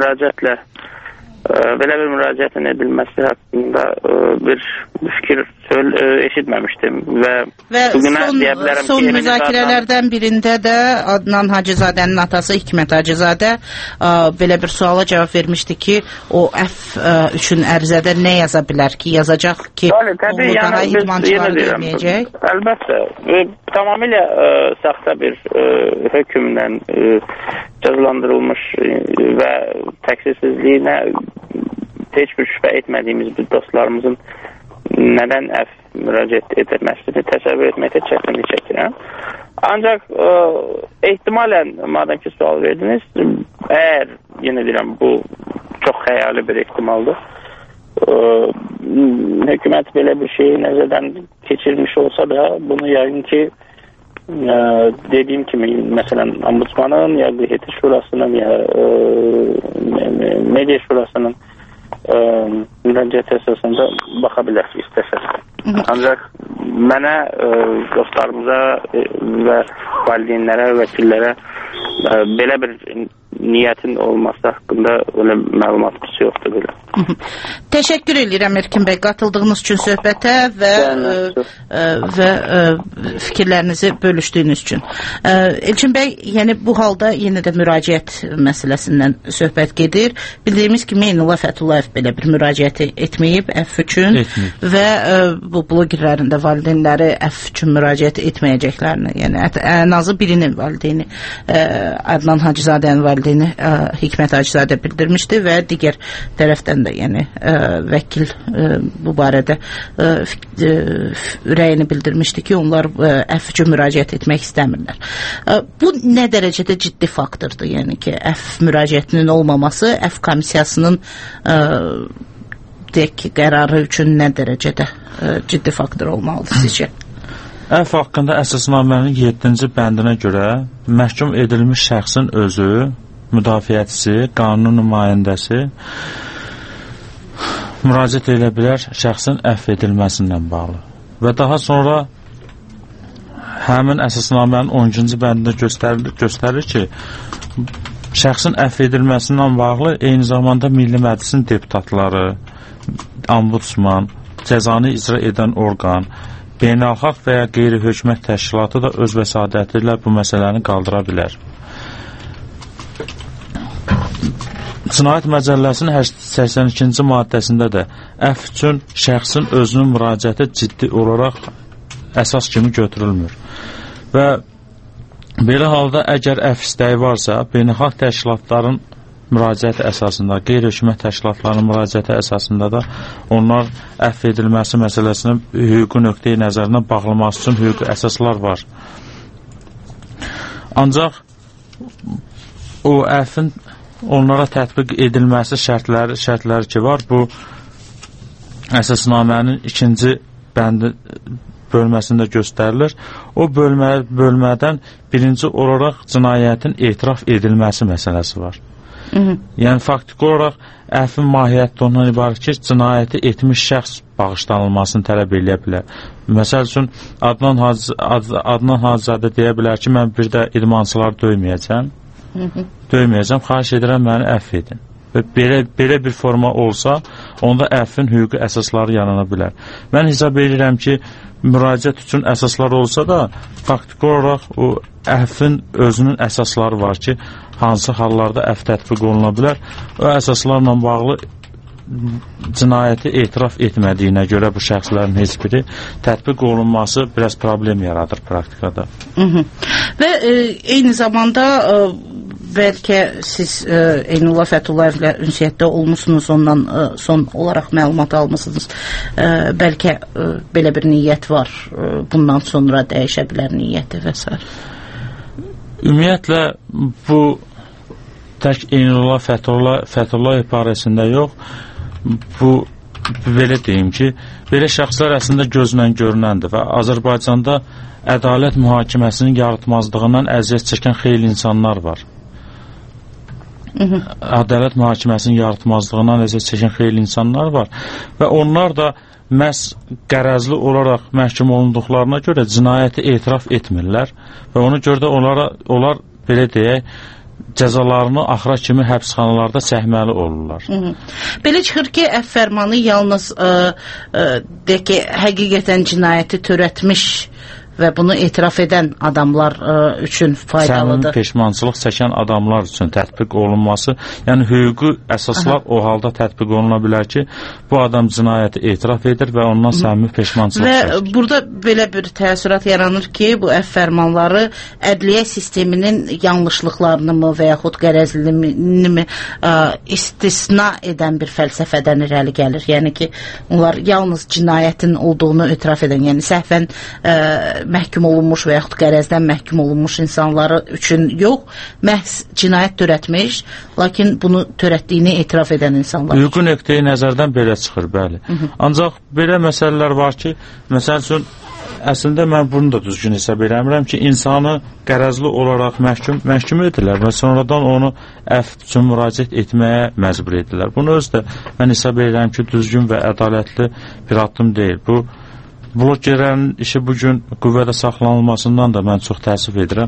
müraciətin edilməsi haqqında bir fikir eşitməmişdim və son müzakirələrdən birində də Adnan Hacızadənin atası Hikmət Hacızadə belə bir suala cavab vermişdi ki, o əf üçün ərizədə nə yaza bilər ki, yazacaq ki, oğlu daha idmançıları verməyəcək? Əlbəttə, tamamilə saxta bir hökmlə cəzalandırılmış və təqsirsizliyinə heç bir şübhə etmədiyimiz bir dostlarımızın nədən əf müraciət edilməsini təsəvvür etməkdə çətinlik çəkirəm. Ancaq ehtimalən, madəm ki sual verdiniz, əgər, yenə deyirəm, bu çox xəyali bir ehtimaldır, hökumət belə bir şeyi nəzərdən keçirmiş olsa da, bunu yəqin ki dediyim kimi, məsələn, ombudsmanın ya QHT şurasının ya media şurasının müraciət əsasında baxa bilər istəsəz. Ancaq mənə, dostlarımıza və valideynlərə, vəkillərə belə bir niyyətin olması haqqında öyle məlumatımız yoxdur belə. Təşəkkür edirəm Erkin bəy qatıldığınız üçün söhbətə və fikirlərinizi bölüşdüyünüz üçün. Elçin bəy, yəni bu halda yenə də müraciət məsələsindən söhbət gedir. Bildiyimiz kimi Eynullah Fəthullayev belə bir müraciəti etməyib əff üçün və bu blogerlərin də valideynləri əff üçün müraciət etməyəcəklərini, yəni ən azı birinin valideyni Adnan Hacızadənin valideyni Hikmət Hacızadə bildirmişdi və digər tərəfdən də yəni vəkil bu barədə rəyini bildirmişdi ki, onlar əff üçün müraciət etmək istəmirlər. Bu nə dərəcədə ciddi faktordur, yəni ki, əff müraciətinin olmaması əff komissiyasının deyək ki, qərarı üçün nə dərəcədə ciddi faktor olmalıdır sizcə? Əff haqqında əsasnamənin 7-ci bəndinə görə məhkum edilmiş şəxsin özü, müdafiəçisi, qanun nümayəndəsi müraciət edə bilər şəxsin əff edilməsindən bağlı. Və daha sonra həmin əsasnamənin 12-ci bəndində göstərir ki, şəxsin əff edilməsindən bağlı eyni zamanda Milli Məclisin deputatları, ombudsman, cəzanı icra edən orqan, beynəlxalq və ya qeyri-hökumət təşkilatı da öz vəsadəti ilə bu məsələni qaldıra bilər. Cinayət Məcəlləsinin 82-ci maddəsində də əff üçün şəxsin özünün müraciəti ciddi olaraq əsas kimi götürülmür. Və Belə halda əgər əfv istəyi varsa, beynəlxalq təşkilatların müraciəti əsasında, qeyri-hökumət təşkilatlarının müraciəti əsasında da onlar əfv edilməsi məsələsinin hüquqi nöqteyi nəzərindən bağlaması üçün hüquqi əsaslar var. Ancaq o əfvin onlara tətbiq edilməsi şərtləri ki var, bu əsasnamənin 2-ci bəndi bölməsində göstərilir. O bölmədən birinci olaraq cinayətin etiraf edilməsi məsələsi var. Yəni faktiki olaraq əfvin mahiyyəti ondan ibarət ki, cinayəti etmiş şəxs bağışlanılmasını tələb edə bilər. Məsəl üçün Adnan Hacızadə deyə bilər ki, mən bir də idmançılar döyməyəcəm, xahiş edirəm, məni əfv edin. Və belə bir forma olsa, onda əfvin hüquqi əsasları yanana bilər. Mən hesab edirəm ki, müraciət üçün əsaslar olsa da, faktiki olaraq o əfvin özünün əsasları var ki, hansı hallarda əfv tətbiq oluna bilər. O əsaslarla bağlı cinayəti etiraf etmədiyinə görə bu şəxslərin heç biri tətbiq olunması biraz problem yaradır praktikada. Və eyni zamanda bəlkə siz Eynullah Fəthullayevlə ünsiyyətdə olmuşsunuz, ondan son olaraq məlumat almışsınız. Bəlkə belə bir niyyət var, bundan sonra dəyişə bilər niyyəti və s. Ümumiyyətlə, bu tək Eynullah Fəthullayev barəsində yox, bu belə deyim ki, belə şəxslər əslində gözlə görünəndir və Azərbaycanda ədalət mühakiməsinin yaratmazlığından əziyyət çəkən xeyli insanlar var. Ədalət mühakiməsinin yaratmazlığından əziyyət çəkən xeyli insanlar var və onlar da məhz qərəzli olaraq məhkum olunduqlarına görə cinayəti etiraf etmirlər və ona görə də onlar belə deyək, cəzalarını axıra kimi həbsxanalarda çəkməli olurlar. Belə çıxır ki, əfv fərmanı yalnız həqiqətən cinayəti törətmiş və bunu etiraf edən adamlar üçün faydalıdır. Səmimi peşmançılıq çəkən adamlar üçün tətbiq olunması, yəni hüquqi əsaslar o halda tətbiq oluna bilər ki, bu adam cinayəti etiraf edir və ondan səmimi peşmançılıq çəkir. Və burada belə bir təəssürat yaranır ki, bu əfv fərmanları ədliyyə sisteminin yanlışlıqlarını mı və yaxud qərəzliliyini mi istisna edən bir fəlsəfədən irəli gəlir. Yəni ki, onlar yalnız cinayətin olduğunu etiraf edən, yəni səhvən məhkum olunmuş və yaxud qərəzdən məhkum olunmuş insanları üçün yox, məhz cinayət törətmiş, lakin bunu törətdiyini etiraf edən insanlar. Hüquqi nöqteyi nəzərdən belə çıxır, bəli. Ancaq belə məsələlər var ki, məsəl üçün, əslində mən bunu da düzgün hesab eləmirəm ki, insanı qərəzli olaraq məhkum edirlər və sonradan onu əfv üçün müraciət etməyə məcbur edirlər. Bunu öz də mən hesab edirəm ki, düzgün və ədalətli bir addım deyil. Bu blogerlərin işi bugün qüvvədə saxlanılmasından da mən çox təəssüf edirəm.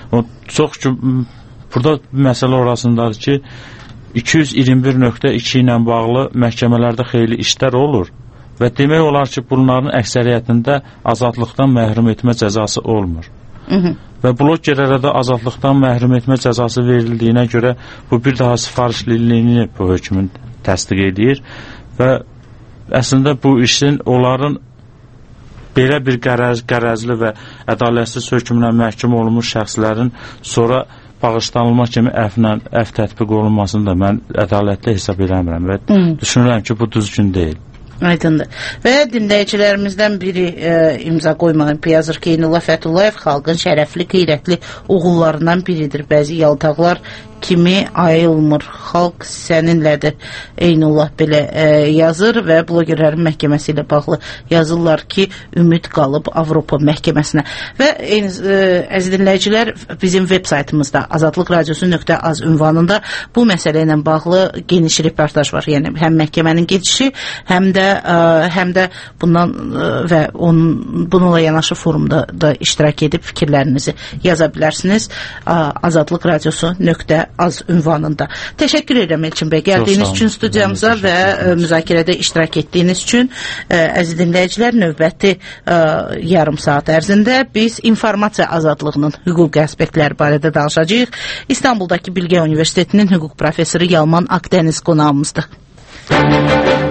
Burada məsələ orasındadır ki, 221.2 ilə bağlı məhkəmələrdə xeyli işlər olur və demək olar ki, bunların əksəriyyətində azadlıqdan məhrum etmə cəzası olmur. Və blogerlərə də azadlıqdan məhrum etmə cəzası verildiyinə görə bu bir daha sifarişliliyini bu hökmün təsdiq edir və əslində bu işin onların belə bir qərəzli və ədalətsiz hökmlə məhkum olunmuş şəxslərin sonra bağışlanılma kimi əfv tətbiq olunmasını da mən ədalətli hesab eləmirəm və düşünürəm ki, bu düzgün deyil. Aydındır. Və dinləyicilərimizdən biri imza qoymayıb yazır ki, Eynullah Fəthullayev xalqın şərəfli, qeyrətli oğullarından biridir. Bəzi yaltaqlar kimi ayılmır. Xalq səninlədir. Eynullah belə yazır və blogerlərin məhkəməsi ilə bağlı yazırlar ki, ümid qalıb Avropa məhkəməsinə. Və əziz dinləyicilər, bizim veb saytımızda azadlıqradiosu.az ünvanında bu məsələ ilə bağlı geniş reportaj var. Yəni həm məhkəmənin gedişi, həm də bundan və bununla yanaşı forumda da iştirak edib fikirlərinizi yaza bilərsiniz. azadlıqradiosu.az ünvanında. Təşəkkür edirəm Elçin bəy, gəldiyiniz üçün studiyamıza və müzakirədə iştirak etdiyiniz üçün. Əziz dinləyicilər, növbəti yarım saat ərzində biz informasiya azadlığının hüquqi aspektləri barədə danışacağıq. İstanbuldakı Bilgə Universitetinin hüquq professoru Yalman Akdəniz qonağımızdır.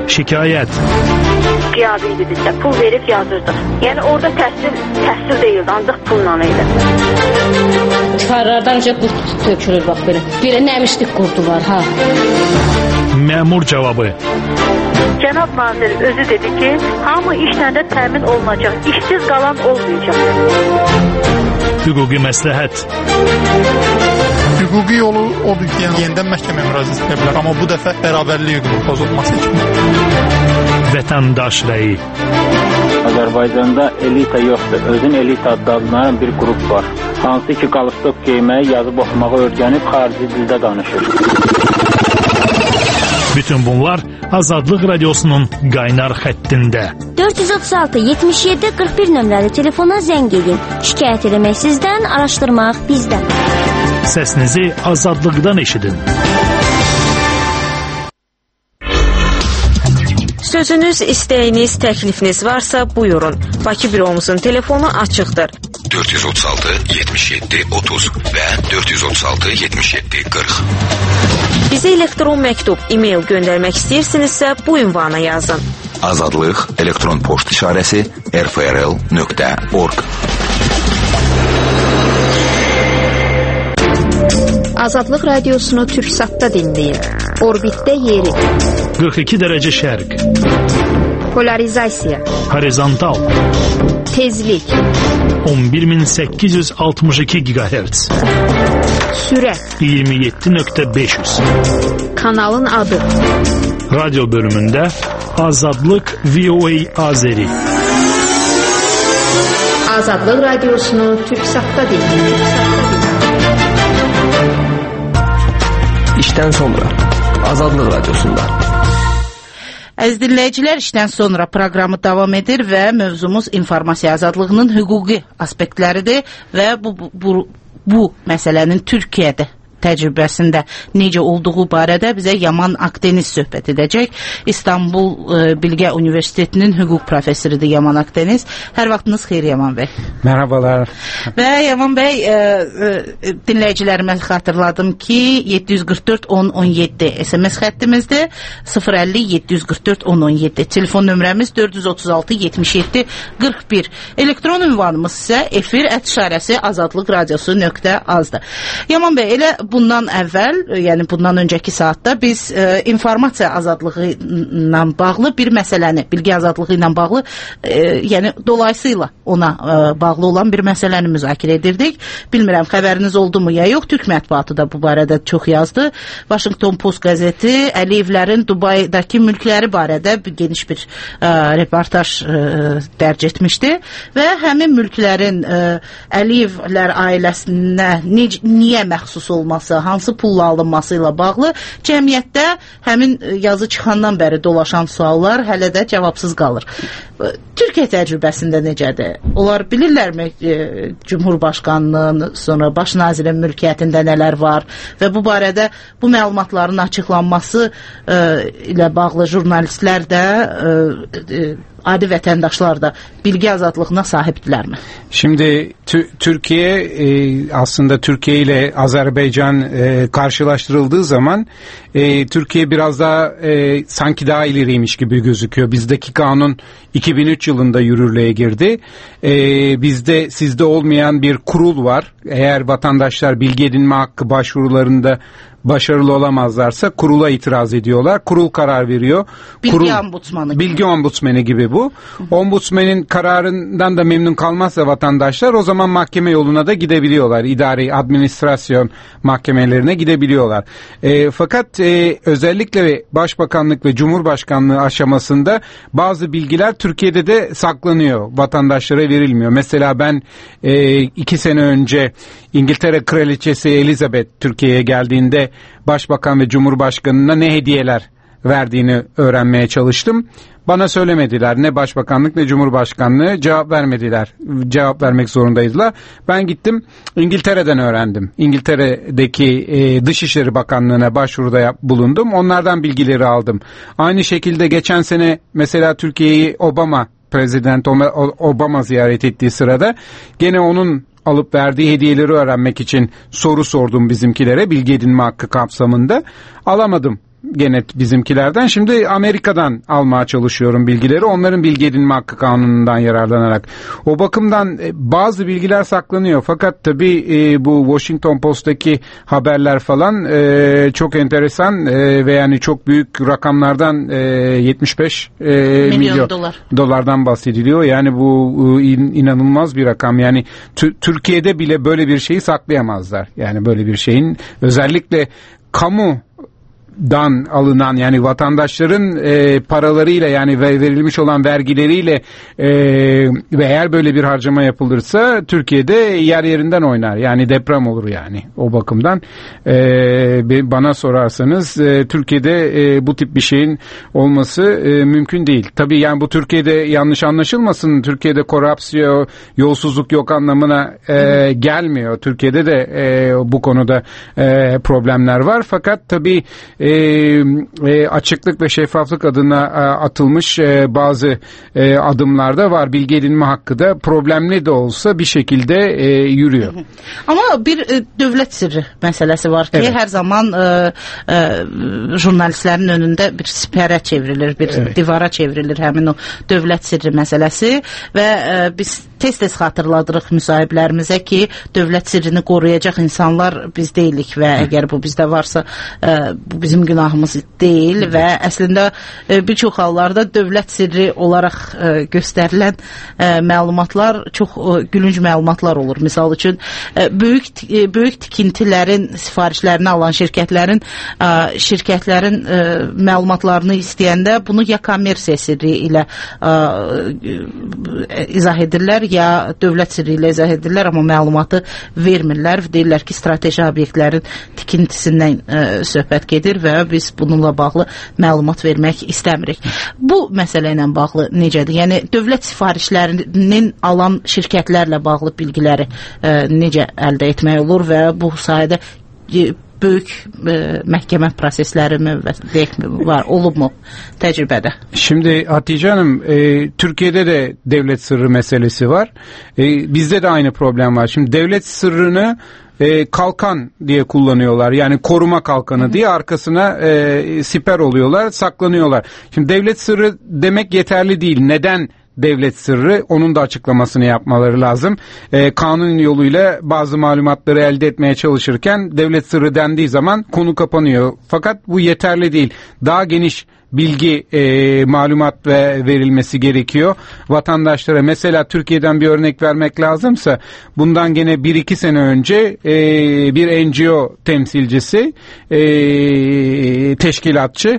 Şikayət. Qiyabi idi bizdə. Pul verib yazırdıq. Yəni orada təhsil deyildi, ancaq pulla idi. Tikarlardan önce qurt tökülür bax belə. Bir nəmişlik qurdu var ha. Məmur cavabı. Cənab nazir özü dedi ki, hamı işlə də təmin olunacaq. İşsiz qalan olmayacaq. Hüquqi məsləhət. Hüquqi yolu odur ki, yəni yenidən məhkəməyə müraciət edə bilər, amma bu dəfə bərabərlik hüququnun pozulması üçün. Vətəndaş rəyi. Azərbaycanda elita yoxdur. Özün elita adlanan bir qrup var. Hansı ki, qalstok geyməyi, yazıb oxumağı öyrənib xarici dildə danışır. Bütün bunlar Azadlıq Radiosunun qaynar xəttində. 436-77-41 nömrəli telefona zəng edin. Şikayət eləmək sizdən, araşdırmaq bizdən. Səsinizi Azadlıqdan eşidin. Sözünüz, istəyiniz, təklifiniz varsa buyurun. Bakı büromuzun telefonu açıqdır. 436-77-30 və 436-77-40. Bizə elektron məktub, e-mail göndərmək istəyirsinizsə bu ünvana yazın. Azadlıq elektron poçt işarəsi rfrl.org. Azadlıq radiosunu Türksatda dinləyin. Orbitdə yeri. 42 dərəcə şərq. Polarizasiya. Horizontal. Tezlik. 11862 GHz. Sürət. 27.500. Kanalın adı. Radyo bölümündə Azadlıq VOA Azeri. Azadlıq radiosunu Türksatda dinləyin. İşdən sonra Azadlıq radiosunda. Əziz dinləyicilər, işdən sonra proqramı davam edir və mövzumuz informasiya azadlığının hüquqi aspektləridir və bu məsələnin Türkiyədə təcrübəsində necə olduğu barədə bizə Yaman Akdeniz söhbət edəcək. İstanbul Bilgə Universitetinin hüquq professoridir Yaman Akdeniz. Hər vaxtınız xeyir Yaman bəy. Merhabalar. Və Yaman bəy, dinləyicilərimə xatırladım ki 744-1017 SMS xəttimizdir. 050-744-1017 telefon nömrəmiz 436-77-41. Elektron ünvanımız isə efir@ azadlıqradiosu.az-dır. Yaman bəy, elə bundan əvvəl, yəni bundan öncəki saatda biz informasiya azadlığı ilə bağlı bir məsələni, bilgi azadlığı ilə bağlı, yəni dolayısıyla ona bağlı olan bir məsələni müzakirə edirdik. Bilmirəm, xəbəriniz oldu mu ya yox, Türk mətbuatı da bu barədə çox yazdı. Washington Post qəzeti Əliyevlərin Dubaydakı mülkləri barədə geniş bir reportaj dərc etmişdi və həmin mülklərin Əliyevlər ailəsinə niyə məxsus olması, hansı pulla alınması ilə bağlı cəmiyyətdə həmin yazı çıxandan bəri dolaşan suallar hələ də cavabsız qalır. Türkiyə təcrübəsində necədir? Onlar bilirlərmi Cumhurbaşqanlığının, sonra Baş nazirin mülkiyyətində nələr var və bu barədə bu məlumatların açıqlanması ilə bağlı jurnalistlər də adi vətəndaşlar da bilgi azadlığına sahiptilermi? Şimdi Türkiye aslında Türkiye ile Azerbaycan karşılaştırıldığı zaman Türkiye biraz daha sanki daha ileriymiş gibi gözüküyor. Bizdeki kanun 2003 yılında yürürlüğe girdi. Bizde sizde olmayan bir kurul var. Eğer vatandaşlar bilgi edinme hakkı başvurularında başarılı olamazlarsa kurula itiraz ediyorlar. Kurul karar veriyor. Bilgi ombudsmanı gibi bu. Ombudsmanın kararından da memnun kalmazsa vatandaşlar o zaman mahkeme yoluna da gidebiliyorlar. İdari administrasyon mahkemelerine gidebiliyorlar. Fakat özellikle Başbakanlık ve Cumhurbaşkanlığı aşamasında bazı bilgiler Türkiye'de de saklanıyor. Vatandaşlara verilmiyor. Mesela ben 2 sene önce İngiltere Kraliçesi Elizabeth Türkiye'ye geldiğinde Başbakan ve Cumhurbaşkanına ne hediyeler verdiğini öğrenmeye çalıştım. Bana söylemediler. Ne Başbakanlık ne Cumhurbaşkanlığı cevap vermediler. Cevap vermek zorundaydılar. Ben gittim İngiltere'den öğrendim. İngiltere'deki Dışişleri Bakanlığı'na başvuruda bulundum. Onlardan bilgileri aldım. Aynı şekilde geçen sene mesela Türkiye'yi Prezident Obama ziyaret ettiği sırada gene onun alıp verdiği hediyeleri öğrenmek için soru sordum bizimkilere bilgi edinme hakkı kapsamında. Alamadım gene bizimkilerden. Şimdi Amerika'dan almaya çalışıyorum bilgileri. Onların bilgi edinme hakkı kanunundan yararlanarak. O bakımdan bazı bilgiler saklanıyor. Fakat tabii bu Washington Post'taki haberler falan çok enteresan ve yani çok büyük rakamlardan 75 milyon dolardan bahsediliyor. Yani bu inanılmaz bir rakam. Yani Türkiye'de bile böyle bir şeyi saklayamazlar. Yani böyle bir şeyin özellikle kamudan alınan yani vatandaşların paralarıyla yani verilmiş olan vergileriyle ve eğer böyle bir harcama yapılırsa Türkiye'de yer yerinden oynar. Yani deprem olur yani o bakımdan. Bana sorarsanız Türkiye'de bu tip bir şeyin olması mümkün değil. Tabii yani bu Türkiye'de yanlış anlaşılmasın. Türkiye'de korupsiyon, yolsuzluk yok anlamına gelmiyor. Türkiye'de de bu konuda problemler var. Fakat tabii açıklık ve şeffaflık adına atılmış bazı adımlar da var. Bilgi edinme hakkı da problemli de olsa bir şekilde yürüyor. Ama bir dövlət sirri məsələsi var ki, evet. Hər zaman jurnalistlərin önündə bir siperə çevrilir, bir divara çevrilir həmin o dövlət sirri məsələsi və biz tez-tez xatırladırıq müsahiblərimizə ki, dövlət sirrini qoruyacaq insanlar biz deyilik və əgər bu bizdə varsa bu bizim günahımız deyil və əslində bir çox hallarda dövlət sirri olaraq göstərilən məlumatlar çox gülünc məlumatlar olur. Misal üçün böyük tikintilərin sifarişlərini alan şirkətlərin məlumatlarını istəyəndə bunu ya kommersiya sirri ilə izah edirlər, ya dövlət sirri ilə izah edirlər, amma məlumatı vermirlər. Deyirlər ki, strateji obyektlərin tikintisindən söhbət gedir və biz bununla bağlı məlumat vermək istəmirik. Bu məsələ ilə bağlı necədir? Yəni, dövlət sifarişlərinin alan şirkətlərlə bağlı bilgiləri necə əldə etmək olur və bu sayədə böyük məhkəmə prosesləri mi var, olub mu təcrübədə? Şimdi Hatice Hanım, Türkiye'de de devlet sırrı meselesi var. Bizde de aynı problem var. Şimdi devlet sırrını kalkan diye kullanıyorlar. Yani koruma kalkanı diye arkasına siper oluyorlar, saklanıyorlar. Şimdi devlet sırrı demek yeterli değil. Neden devlet sırrı? Onun da açıklamasını yapmaları lazım. Kanun yoluyla bazı malumatları elde etmeye çalışırken devlet sırrı dendiği zaman konu kapanıyor. Fakat bu yeterli değil. Daha geniş bilgi, malumat verilmesi gerekiyor vatandaşlara. Mesela Türkiye'den bir örnek vermek lazımsa bundan gene 1-2 sene önce bir NGO temsilcisi, teşkilatçı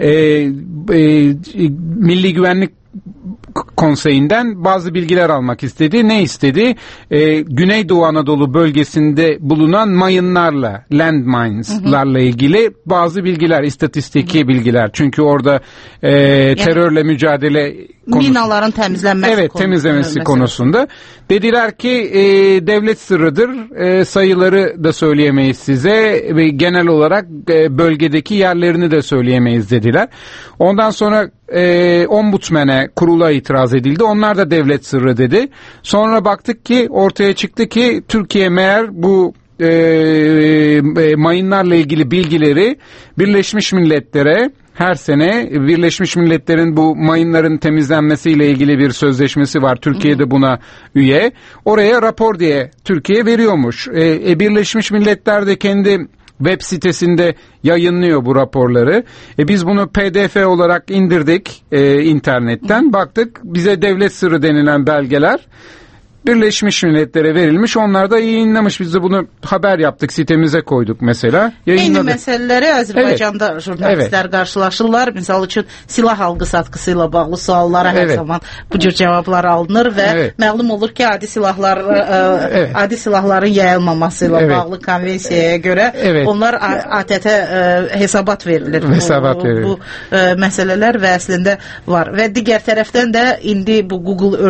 Milli Güvenlik Konseyi'nden bazı bilgiler almak istedi. Ne istedi? Güneydoğu Anadolu bölgesinde bulunan mayınlarla, landmines'larla ilgili bazı bilgiler, istatistiki bilgiler. Çünkü orada terörle mücadele konusu, minaların temizlenmesi, evet, temizlemesi konusunda. Dediler ki devlet sırrıdır. Sayıları da söyleyemeyiz size ve genel olarak bölgedeki yerlerini de söyleyemeyiz dediler. Ondan sonra ombudsman'a, kurula itiraz edildi. Onlar da devlet sırrı dedi. Sonra baktık ki ortaya çıktı ki Türkiye meğer bu mayınlarla ilgili bilgileri Birleşmiş Milletler'e her sene, Birleşmiş Milletler'in bu mayınların temizlenmesiyle ilgili bir sözleşmesi var. Türkiye de buna üye. Oraya rapor diye Türkiye veriyormuş. Birleşmiş Milletler de kendi web sitesinde yayınlıyor bu raporları. Biz bunu PDF olarak indirdik internetten. Baktık bize devlet sırrı denilen belgeler Birleşmiş Milletler'e verilmiş. Onlar da yayınlamış. Biz de bunu haber yaptık. Sitemize koyduk mesela. Eyni məsələləri Azərbaycanda jurnalistlər qarşılaşırlar. Misal üçün silah alqı-satqısı ilə bağlı suallara hər zaman bu cür cavablar alınır və məlum olur ki, adi silahların yayılmaması ilə bağlı konvensiyaya görə onlar ATƏT hesabat verilir. Bu məsələlər və əslində var. Və digər tərəfdən də indi bu Google Earth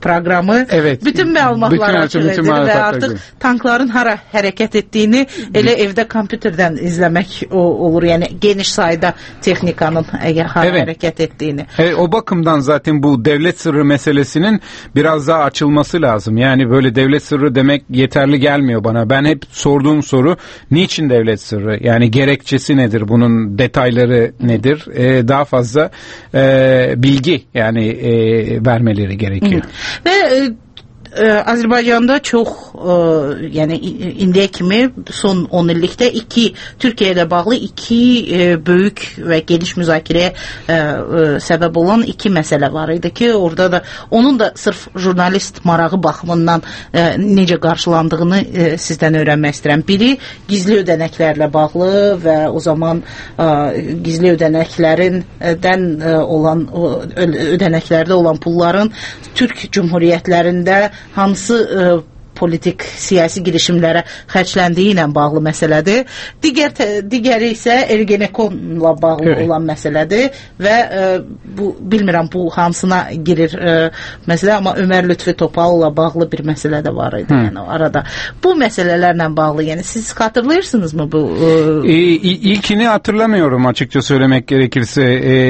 proqramı bütün məlumatları açıq edir və artıq tankların hara hərəkət etdiyini elə evdə kompüterdən izləmək olur. Yəni geniş sayda texnikanın hara hərəkət ettiğini. O bakımdan zaten bu devlet sırrı meselesinin biraz daha açılması lazım. Yani böyle devlet sırrı demek yeterli gelmiyor bana. Ben hep sorduğum soru niçin devlet sırrı? Yani gerekçesi nedir? Bunun detayları nedir? Daha fazla bilgi yani vermeleri gerekiyor. Ve Azərbaycanda çox, yəni indiyə kimi son 10 illikdə Türkiyə ilə bağlı iki böyük və geniş müzakirəyə səbəb olan iki məsələ var idi ki, orada da onun da sırf jurnalist marağı baxımından necə qarşılandığını sizdən öyrənmək istəyirəm. Biri gizli ödənəklərlə bağlı və o zaman gizli ödənəklərindən olan ödənəklərdə olan pulların Türk Cumhuriyyətlərində hansı politik, siyasi girişimlərə xərcləndiyi ilə bağlı məsələdir. Digəri isə Ergenekonla bağlı olan məsələdir və bilmirəm bu hansına girir məsələ, amma Ömər Lütfi Topal'la bağlı bir məsələ də var idi yəni arada. Bu məsələlərlə bağlı, yəni siz hatırlayırsınız mı bu? İlkini hatırlamıyorum açıkça söylemek gerekirse.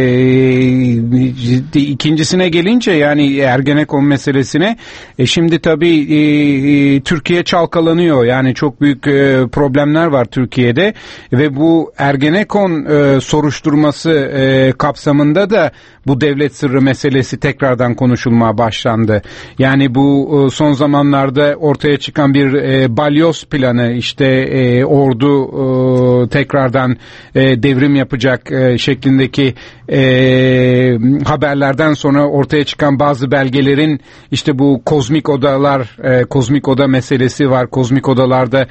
İkincisine gelince yani Ergenekon meselesine şimdi tabii Türkiye çalkalanıyor. Yani çok büyük problemler var Türkiye'de ve bu Ergenekon soruşturması kapsamında da bu devlet sırrı meselesi tekrardan konuşulmaya başlandı. Yani bu son zamanlarda ortaya çıkan bir balyoz planı, işte ordu tekrardan devrim yapacak şeklindeki haberlerden sonra ortaya çıkan bazı belgelerin işte bu kozmik odalar, kozmik oda meselesi var. Kozmik odalarda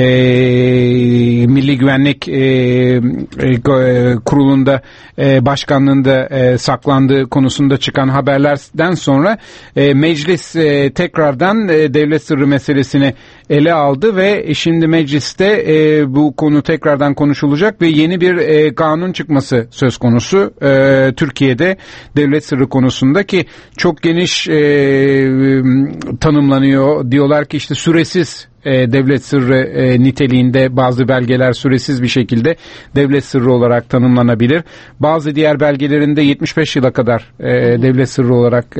Milli Güvenlik Kurulu'nda başkanlığında saklandığı konusunda çıkan haberlerden sonra meclis tekrardan devlet sırrı meselesini ele aldı ve şimdi mecliste bu konu tekrardan konuşulacak ve yeni bir kanun çıkması söz konusu Türkiye'de devlet sırrı konusunda ki çok geniş tanımlanıyor. Diyorlar ki işte süresiz devlet sırrı niteliğinde bazı belgeler süresiz bir şekilde devlet sırrı olarak tanımlanabilir. Bazı diğer belgelerinde 75 yıla kadar devlet sırrı olarak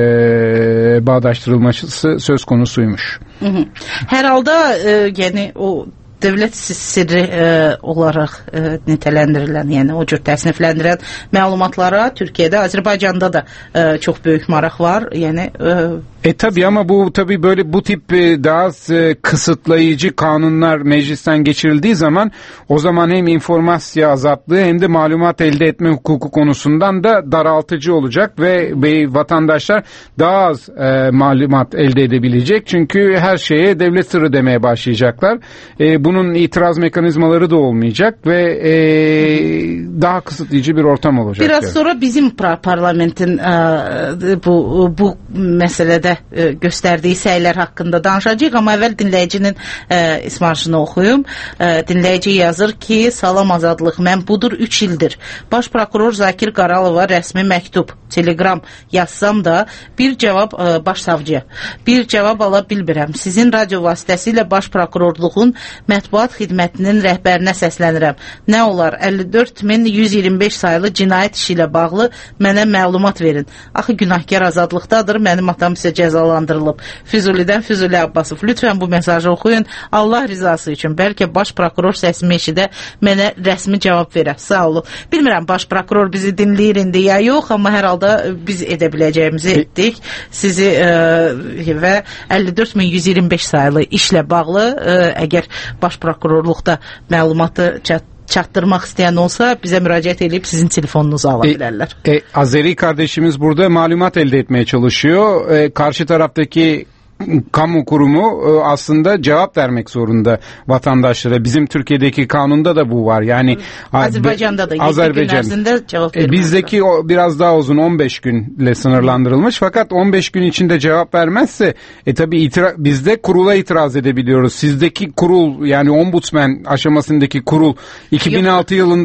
bağdaştırılması söz konusuymuş. Hər halda yəni o devlet sirri olarak nitelendirilən, yəni o cür təsnifləndirən məlumatlara Türkiye'de, Azərbaycanda da çok büyük maraq var. Yəni tabii ama bu tabii böyle bu tip daha kısıtlayıcı kanunlar meclisten geçirildiği zaman o zaman hem informasyon azatlığı hem de malumat elde etme hukuku konusundan da daraltıcı olacak ve vatandaşlar daha az malumat elde edebilecek. Çünkü her şeye devlet sırrı demeye başlayacaklar. Bunun itiraz mekanizmaları da olmayacak ve daha kısıtlayıcı bir ortam olacak. Biraz sonra bizim parlamentin bu meselede göstərdiyi səylər haqqında danışacağıq, amma əvvəl dinləyicinin ismarışını oxuyum. Dinləyici yazır ki, salam azadlıq, mən budur 3 ildir. Baş prokuror Zakir Qaralova rəsmi məktub, telegram yazsam da bir cavab başsavcıya. Bir cavab ala bilmirəm. Sizin radio vasitəsilə baş prokurorluğun mətbuat xidmətinin rəhbərinə səslənirəm. Nə olar 54.125 sayılı cinayət işi ilə bağlı mənə məlumat verin. Axı günahkar azadlıqdadır, mənim atam isə cəzalandırılıb. Füzulidən Füzuli Abbasov. Lütfən bu mesajı oxuyun. Allah rizası üçün. Bəlkə baş prokuror səsimi eşidə mənə rəsmi cavab verə. Sağ olun. Bilmirəm baş prokuror bizi dinləyir indi ya yox, amma hər halda biz edə biləcəyimizi etdik. Sizi və 54.125 sayılı işlə bağlı əgər baş prokurorluqda məlumatı çatdırmaq istəyən olsa bizə müraciət edib sizin telefonunuzu ala bilərlər. Azeri kardeşimiz burada malumat elde etmeye çalışıyor. Karşı taraftaki kamu kurumu aslında cevap vermek zorunda vatandaşlara. Bizim Türkiye'deki kanunda da bu var. Yani Azerbaycan'da da 7 gün ərzində cevap vermez. Bizdeki biraz daha uzun 15 günle sınırlandırılmış. Fakat 15 gün içinde cevap vermezse tabii bizde kurula itiraz edebiliyoruz. Sizdeki kurul yani ombudsman aşamasındaki kurul 2006 yılında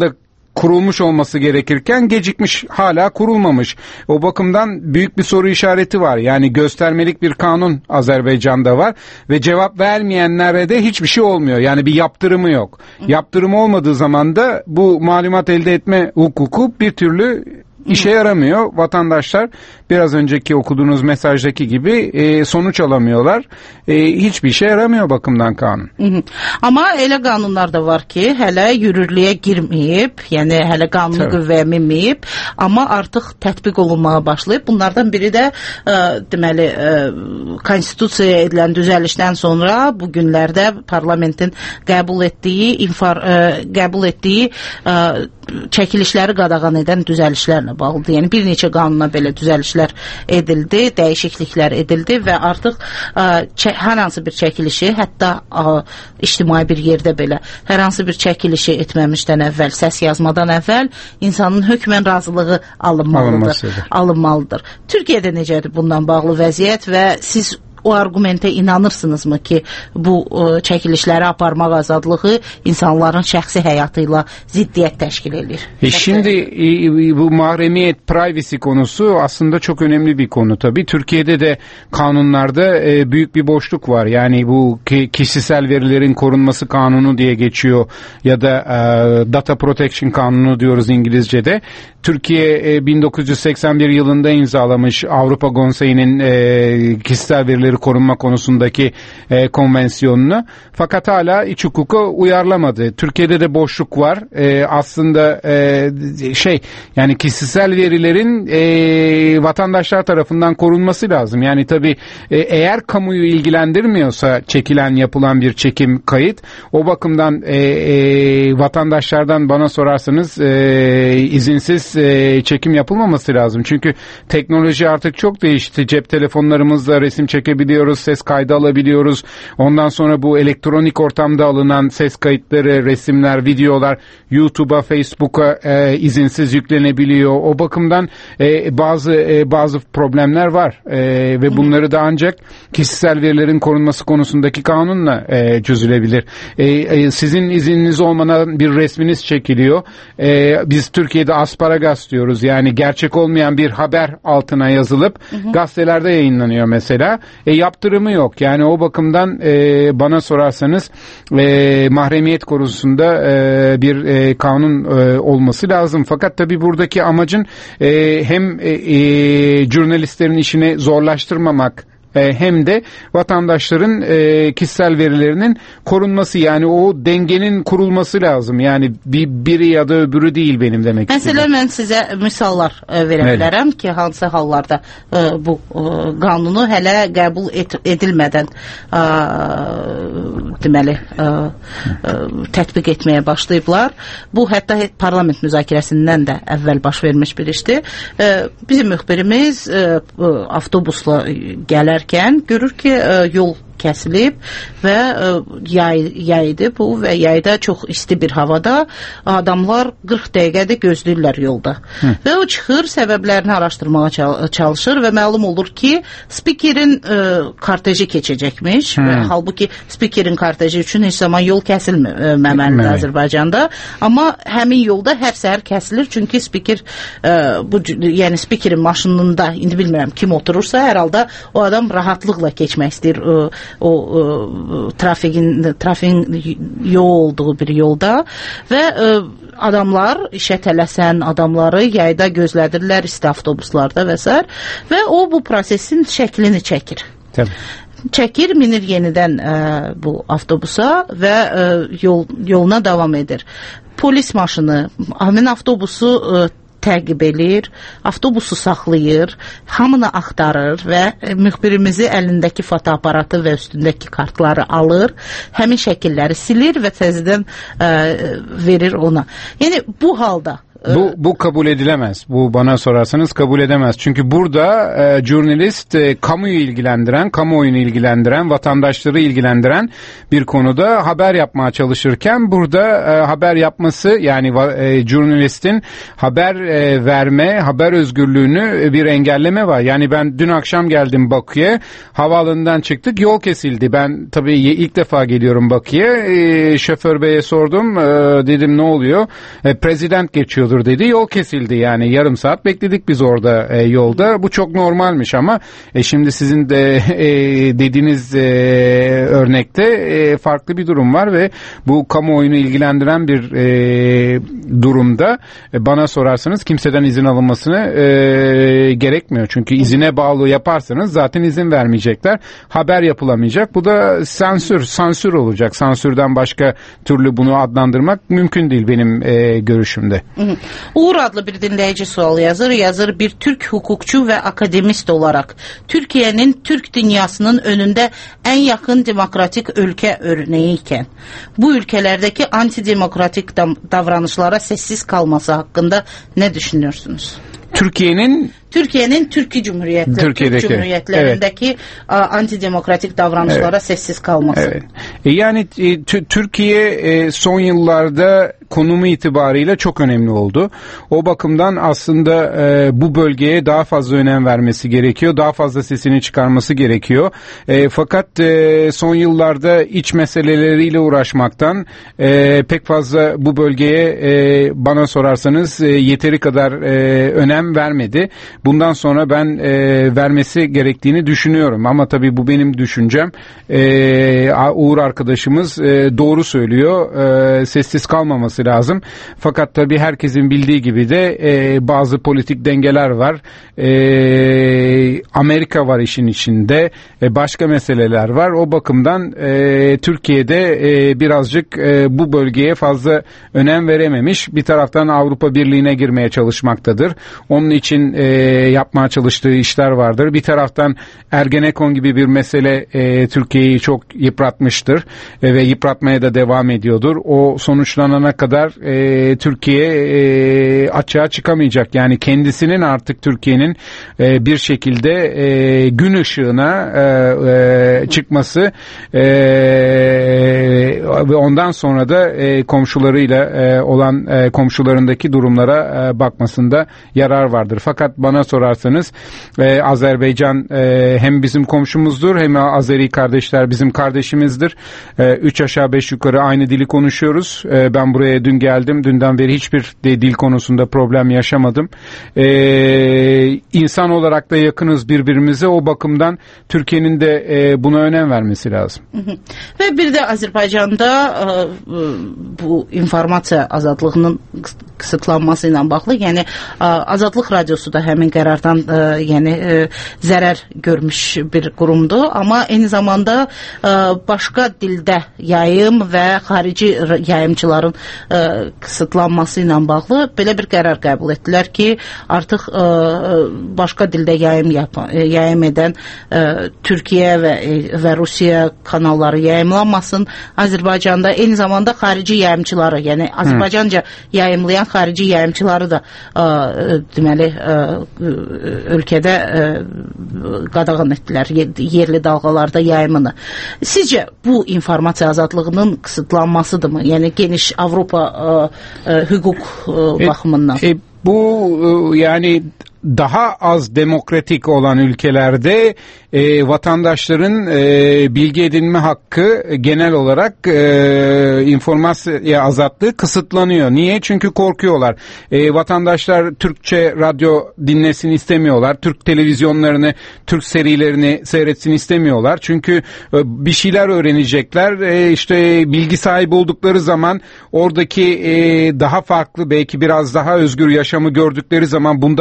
kurulmuş olması gerekirken gecikmiş, hala kurulmamış. O bakımdan büyük bir soru işareti var. Yani göstermelik bir kanun Azerbaycan'da var ve cevap vermeyenlere de hiçbir şey olmuyor. Yani bir yaptırımı yok. Yaptırım olmadığı zaman da bu malumat elde etme hukuku bir türlü İşe yaramıyor. Vatandaşlar biraz önceki okuduğunuz mesajdaki gibi sonuç alamıyorlar. Hiçbir işe yaramıyor bakımdan kanun. Ama elə qanunlar da var ki, hələ yürürlüyə girməyib, yəni hələ qanunu qüvvəyə minməyib, amma artıq tətbiq olunmağa başlayıb. Bunlardan biri də deməli konstitusiyaya edilən düzəlişdən sonra bu günlərdə parlamentin qəbul etdiyi çəkilişləri qadağan edən düzəlişlərlə bağlıdır. Yəni bir neçə qanuna belə düzəlişlər edildi, dəyişikliklər edildi və artıq hər hansı bir çəkilişi, hətta ictimai bir yerdə belə hər hansı bir çəkilişi etməmişdən əvvəl, səs yazmadan əvvəl insanın hökmən razılığı alınmalıdır. Türkiyədə necədir bundan bağlı vəziyyət və siz o argumente inanırsınızmı ki bu çəkilişləri aparmaq azadlığı insanların şəxsi həyatıyla ziddiyyət təşkil edir? Şimdi bu mahremiyet, privacy konusu aslında çok önemli bir konu tabii. Türkiye'de de kanunlarda büyük bir boşluk var. Yani bu kişisel verilerin korunması kanunu diye geçiyor ya da data protection kanunu diyoruz İngilizce'de. Türkiye 1981 yılında imzalamış Avrupa Konseyi'nin kişisel verileri korunma konusundaki konvansiyonunu. Fakat hala iç hukuka uyarlamadı. Türkiye'de de boşluk var. Aslında yani kişisel verilerin vatandaşlar tarafından korunması lazım. Yani tabii eğer kamuyu ilgilendirmiyorsa çekilen, yapılan bir çekim, kayıt, o bakımdan vatandaşlardan bana sorarsanız izinsiz çekim yapılmaması lazım. Çünkü teknoloji artık çok değişti. Cep telefonlarımızla resim çekebiliyoruz, ses kaydı alabiliyoruz. Ondan sonra bu elektronik ortamda alınan ses kayıtları, resimler, videolar YouTube'a, Facebook'a izinsiz yüklenebiliyor. O bakımdan bazı problemler var ve bunları da ancak kişisel verilerin korunması konusundaki kanunla çözülebilir. Sizin izniniz olmadan bir resminiz çekiliyor. Biz Türkiye'de asparagas diyoruz. Yani gerçek olmayan bir haber altına yazılıp gazetelerde yayınlanıyor mesela. Yaptırımı yok. Yani o bakımdan bana sorarsanız mahremiyet konusunda bir kanun olması lazım. Fakat tabii buradaki amacın hem jurnalistlerin işini zorlaştırmamak hem de vatandaşların kişisel verilerinin korunması, yani o dengenin kurulması lazım. Yani biri ya da öbürü değil benim demek istediğim. Mesela mən sizə misallar verə bilərəm ki, hansı hallarda bu qanunu hələ qəbul edilmədən deməli tətbiq etməyə başlayıblar. Bu hətta parlament müzakirəsindən də əvvəl baş vermiş bir işdir. Bizim müxbirimiz avtobusla gələr görür ki yol kəsilib və yaydı bu və yayda çox isti bir havada adamlar 40 dəqiqədə gözləyirlər yolda. Və o çıxır, səbəblərini araşdırmağa çalışır və məlum olur ki, spikerin korteji keçəcəkmiş. Halbuki spikerin korteji üçün heç zaman yol kəsilməməlidir Azərbaycanda. Amma həmin yolda hər səhər kəsilir, çünki spiker yəni spikerin maşınında, indi bilmirəm kim oturursa, hər halda o adam rahatlıqla keçmək istəyir o trafikin yoğun olduğu bir yolda və adamlar, işə tələsən adamları yayda gözlədirlər isti avtobuslarda və s. və o bu prosesin şəklini çəkir. Çəkir, minir yenidən bu avtobusa və yoluna davam edir. Polis maşını həmin avtobusu təqib edir, avtobusu saxlayır, hamını axtarır və müxbirimizi əlindəki fotoaparatı və üstündəki kartları alır, həmin şəkilləri silir və təzədən verir ona. Yəni bu halda Bu kabul edilemez. Bu bana sorarsanız kabul edemez. Çünkü burada jurnalist kamuoyunu ilgilendiren, vatandaşları ilgilendiren bir konuda haber yapmaya çalışırken burada haber yapması, yani jurnalistin haber verme, haber özgürlüğünü bir engelleme var. Yani ben dün akşam geldim Bakü'ye, havaalanından çıktık, yol kesildi. Ben tabii ilk defa geliyorum Bakü'ye. Şoför beye sordum, dedim ne oluyor? Prezident geçiyordur dedi, yol kesildi. Yani yarım saat bekledik biz orada yolda. Bu çok normalmiş ama şimdi sizin de dediğiniz örnekte farklı bir durum var ve bu kamuoyunu ilgilendiren bir durumda bana sorarsanız kimseden izin alınmasını gerekmiyor. Çünkü izine bağlı yaparsanız zaten izin vermeyecekler. Haber yapılamayacak. Bu da sansür olacak. Sansürden başka türlü bunu adlandırmak mümkün değil benim görüşümde. Uğur adlı bir dinleyici sual yazır. Bir Türk hukukçu ve akademist olarak Türkiye'nin Türk dünyasının önünde en yakın demokratik ülke örneğiyken bu ülkelerdeki antidemokratik davranışlara sessiz kalması hakkında ne düşünüyorsunuz? Türkiye'nin Türk Cumhuriyetlerindeki antidemokratik davranışlara sessiz kalması. Evet. Yani Türkiye son yıllarda konumu itibarıyla çok önemli oldu. O bakımdan aslında bu bölgeye daha fazla önem vermesi gerekiyor. Daha fazla sesini çıkarması gerekiyor. Fakat son yıllarda iç meseleleriyle uğraşmaktan pek fazla bu bölgeye bana sorarsanız yeteri kadar önem vermedi. Bundan sonra ben vermesi gerektiğini düşünüyorum. Ama tabii bu benim düşüncem. Uğur arkadaşımız doğru söylüyor. Sessiz kalmaması lazım. Fakat tabii herkesin bildiği gibi de bazı politik dengeler var. Amerika var işin içinde. Başka meseleler var. O bakımdan Türkiye'de birazcık bu bölgeye fazla önem verememiş. Bir taraftan Avrupa Birliği'ne girmeye çalışmaktadır. Onun için yapmaya çalıştığı işler vardır. Bir taraftan Ergenekon gibi bir mesele Türkiye'yi çok yıpratmıştır ve yıpratmaya da devam ediyordur. O sonuçlanana kadar Türkiye açığa çıkamayacak. Yani kendisinin artık Türkiye'nin bir şekilde gün ışığına çıkması ve ondan sonra da komşularıyla olan komşularındaki durumlara bakmasında yarar vardır. Fakat bana sorarsanız Azerbaycan hem bizim komşumuzdur hem Azeri kardeşler bizim kardeşimizdir. 3 aşağı 5 yukarı aynı dili konuşuyoruz. Ben buraya dün geldim. Dünden beri hiçbir dil konusunda problem yaşamadım. İnsan olarak da yakınız birbirimize. O bakımdan Türkiye'nin de buna önem vermesi lazım. Ve bir de Azerbaycan'da bu informasiya azadlığının kısıtlanmasıyla bağlı, yani Azadlıq Radyosu da həmin qərardan zərər görmüş bir qurumdur, amma eyni zamanda başqa dildə yayım və xarici yayımçıların kısıtlanması ilə bağlı belə bir qərar qəbul etdilər ki, artıq başqa dildə yayım edən Türkiyə və Rusiya kanalları yayımlanmasın. Azərbaycanda eyni zamanda xarici yayımçıları, yəni Azərbaycanca yayımlayan xarici yayımçıları da deməli ölkədə qadağan etdilər yerli dalğalarda yayımını. Sizcə bu informasiya azadlığının kısıtlanmasıdırmı? Yəni geniş Avropa hüquq baxımından. Bu yani daha az demokratik olan ülkelerde vatandaşların bilgi edinme hakkı genel olarak informasya azadlığı kısıtlanıyor. Niye? Çünkü korkuyorlar. Vatandaşlar Türkçe radyo dinlesin istemiyorlar. Türk televizyonlarını, Türk serilerini seyretsin istemiyorlar. Çünkü bir şeyler öğrenecekler. İşte bilgi sahibi oldukları zaman oradaki daha farklı, belki biraz daha özgür yaşamı gördükleri zaman bundan etkilenecekler.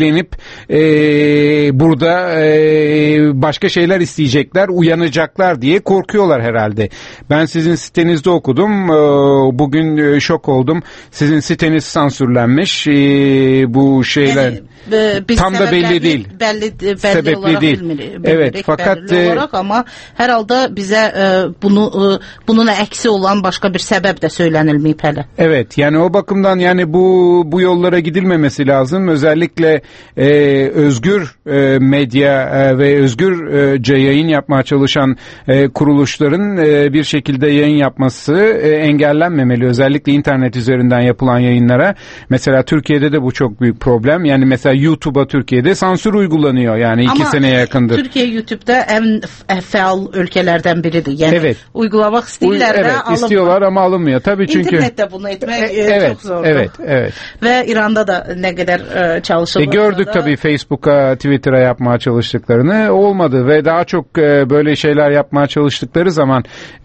öğrenip burada başka şeyler isteyecekler, uyanacaklar diye korkuyorlar herhalde. Ben sizin sitenizde okudum. Bugün şok oldum. Sizin siteniz sansürlenmiş. Bu şeyler tam da belli değil. Belli olarak değil. Evet, fakat olarak ama herhalde bize bunun eksi olan başka bir sebep de söylenilmeyip hele. Evet, yani o bakımdan yani bu yollara gidilmemesi lazım. Özellikle özgür medya ve özgürce yayın yapmaya çalışan kuruluşların bir şekilde yayın yapması engellenmemeli. Özellikle internet üzerinden yapılan yayınlara. Mesela Türkiye'de de bu çok büyük problem. Yani mesela YouTube'a Türkiye'de sansür uygulanıyor. Yani 2 seneye yakındır. Türkiye YouTube'da en faal ülkelerden biridir. Yani uygulamak istiyorlar da alınmıyor. İstiyorlar ama alınmıyor. Tabii çünkü İnternette bunu etmek çok zor. Evet. Ve İran'da da ne kadar çalışılıyor. Gördük tabii Facebook'a, Twitter'a yapmaya çalıştıklarını. Olmadı ve daha çok böyle şeyler yapmaya çalıştıkları zaman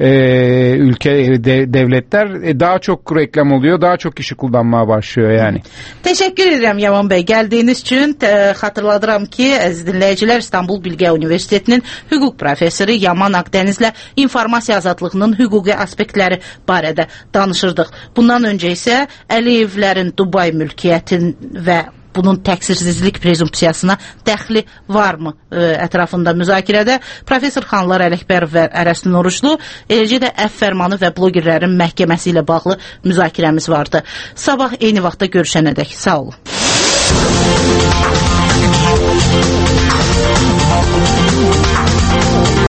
devletler daha çok reklam oluyor. Daha çok kişi kullanmaya başlıyor yani. Teşekkür ederim Yaman Bey. Geldiğiniz için hatırladıram ki əziz dinləyicilər İstanbul Bilgi Üniversitetinin hüquq professoru Yaman Akdenizlə informasiya azadlığının hüquqi aspektləri barədə danışırdıq. Bundan öncə isə Əliyevlərin Dubay mülkiyyətin və bunun təqsirsizlik prezumpsiyasına dəxli varmı ətrafında müzakirədə Professor Xanlar Ələkbərov və Ərəstin Oruçlu, eləcə də əfv fərmanı və blogerlərin məhkəməsi ilə bağlı müzakirəmiz vardı. Sabah eyni vaxtda görüşənədək. Sağ olun.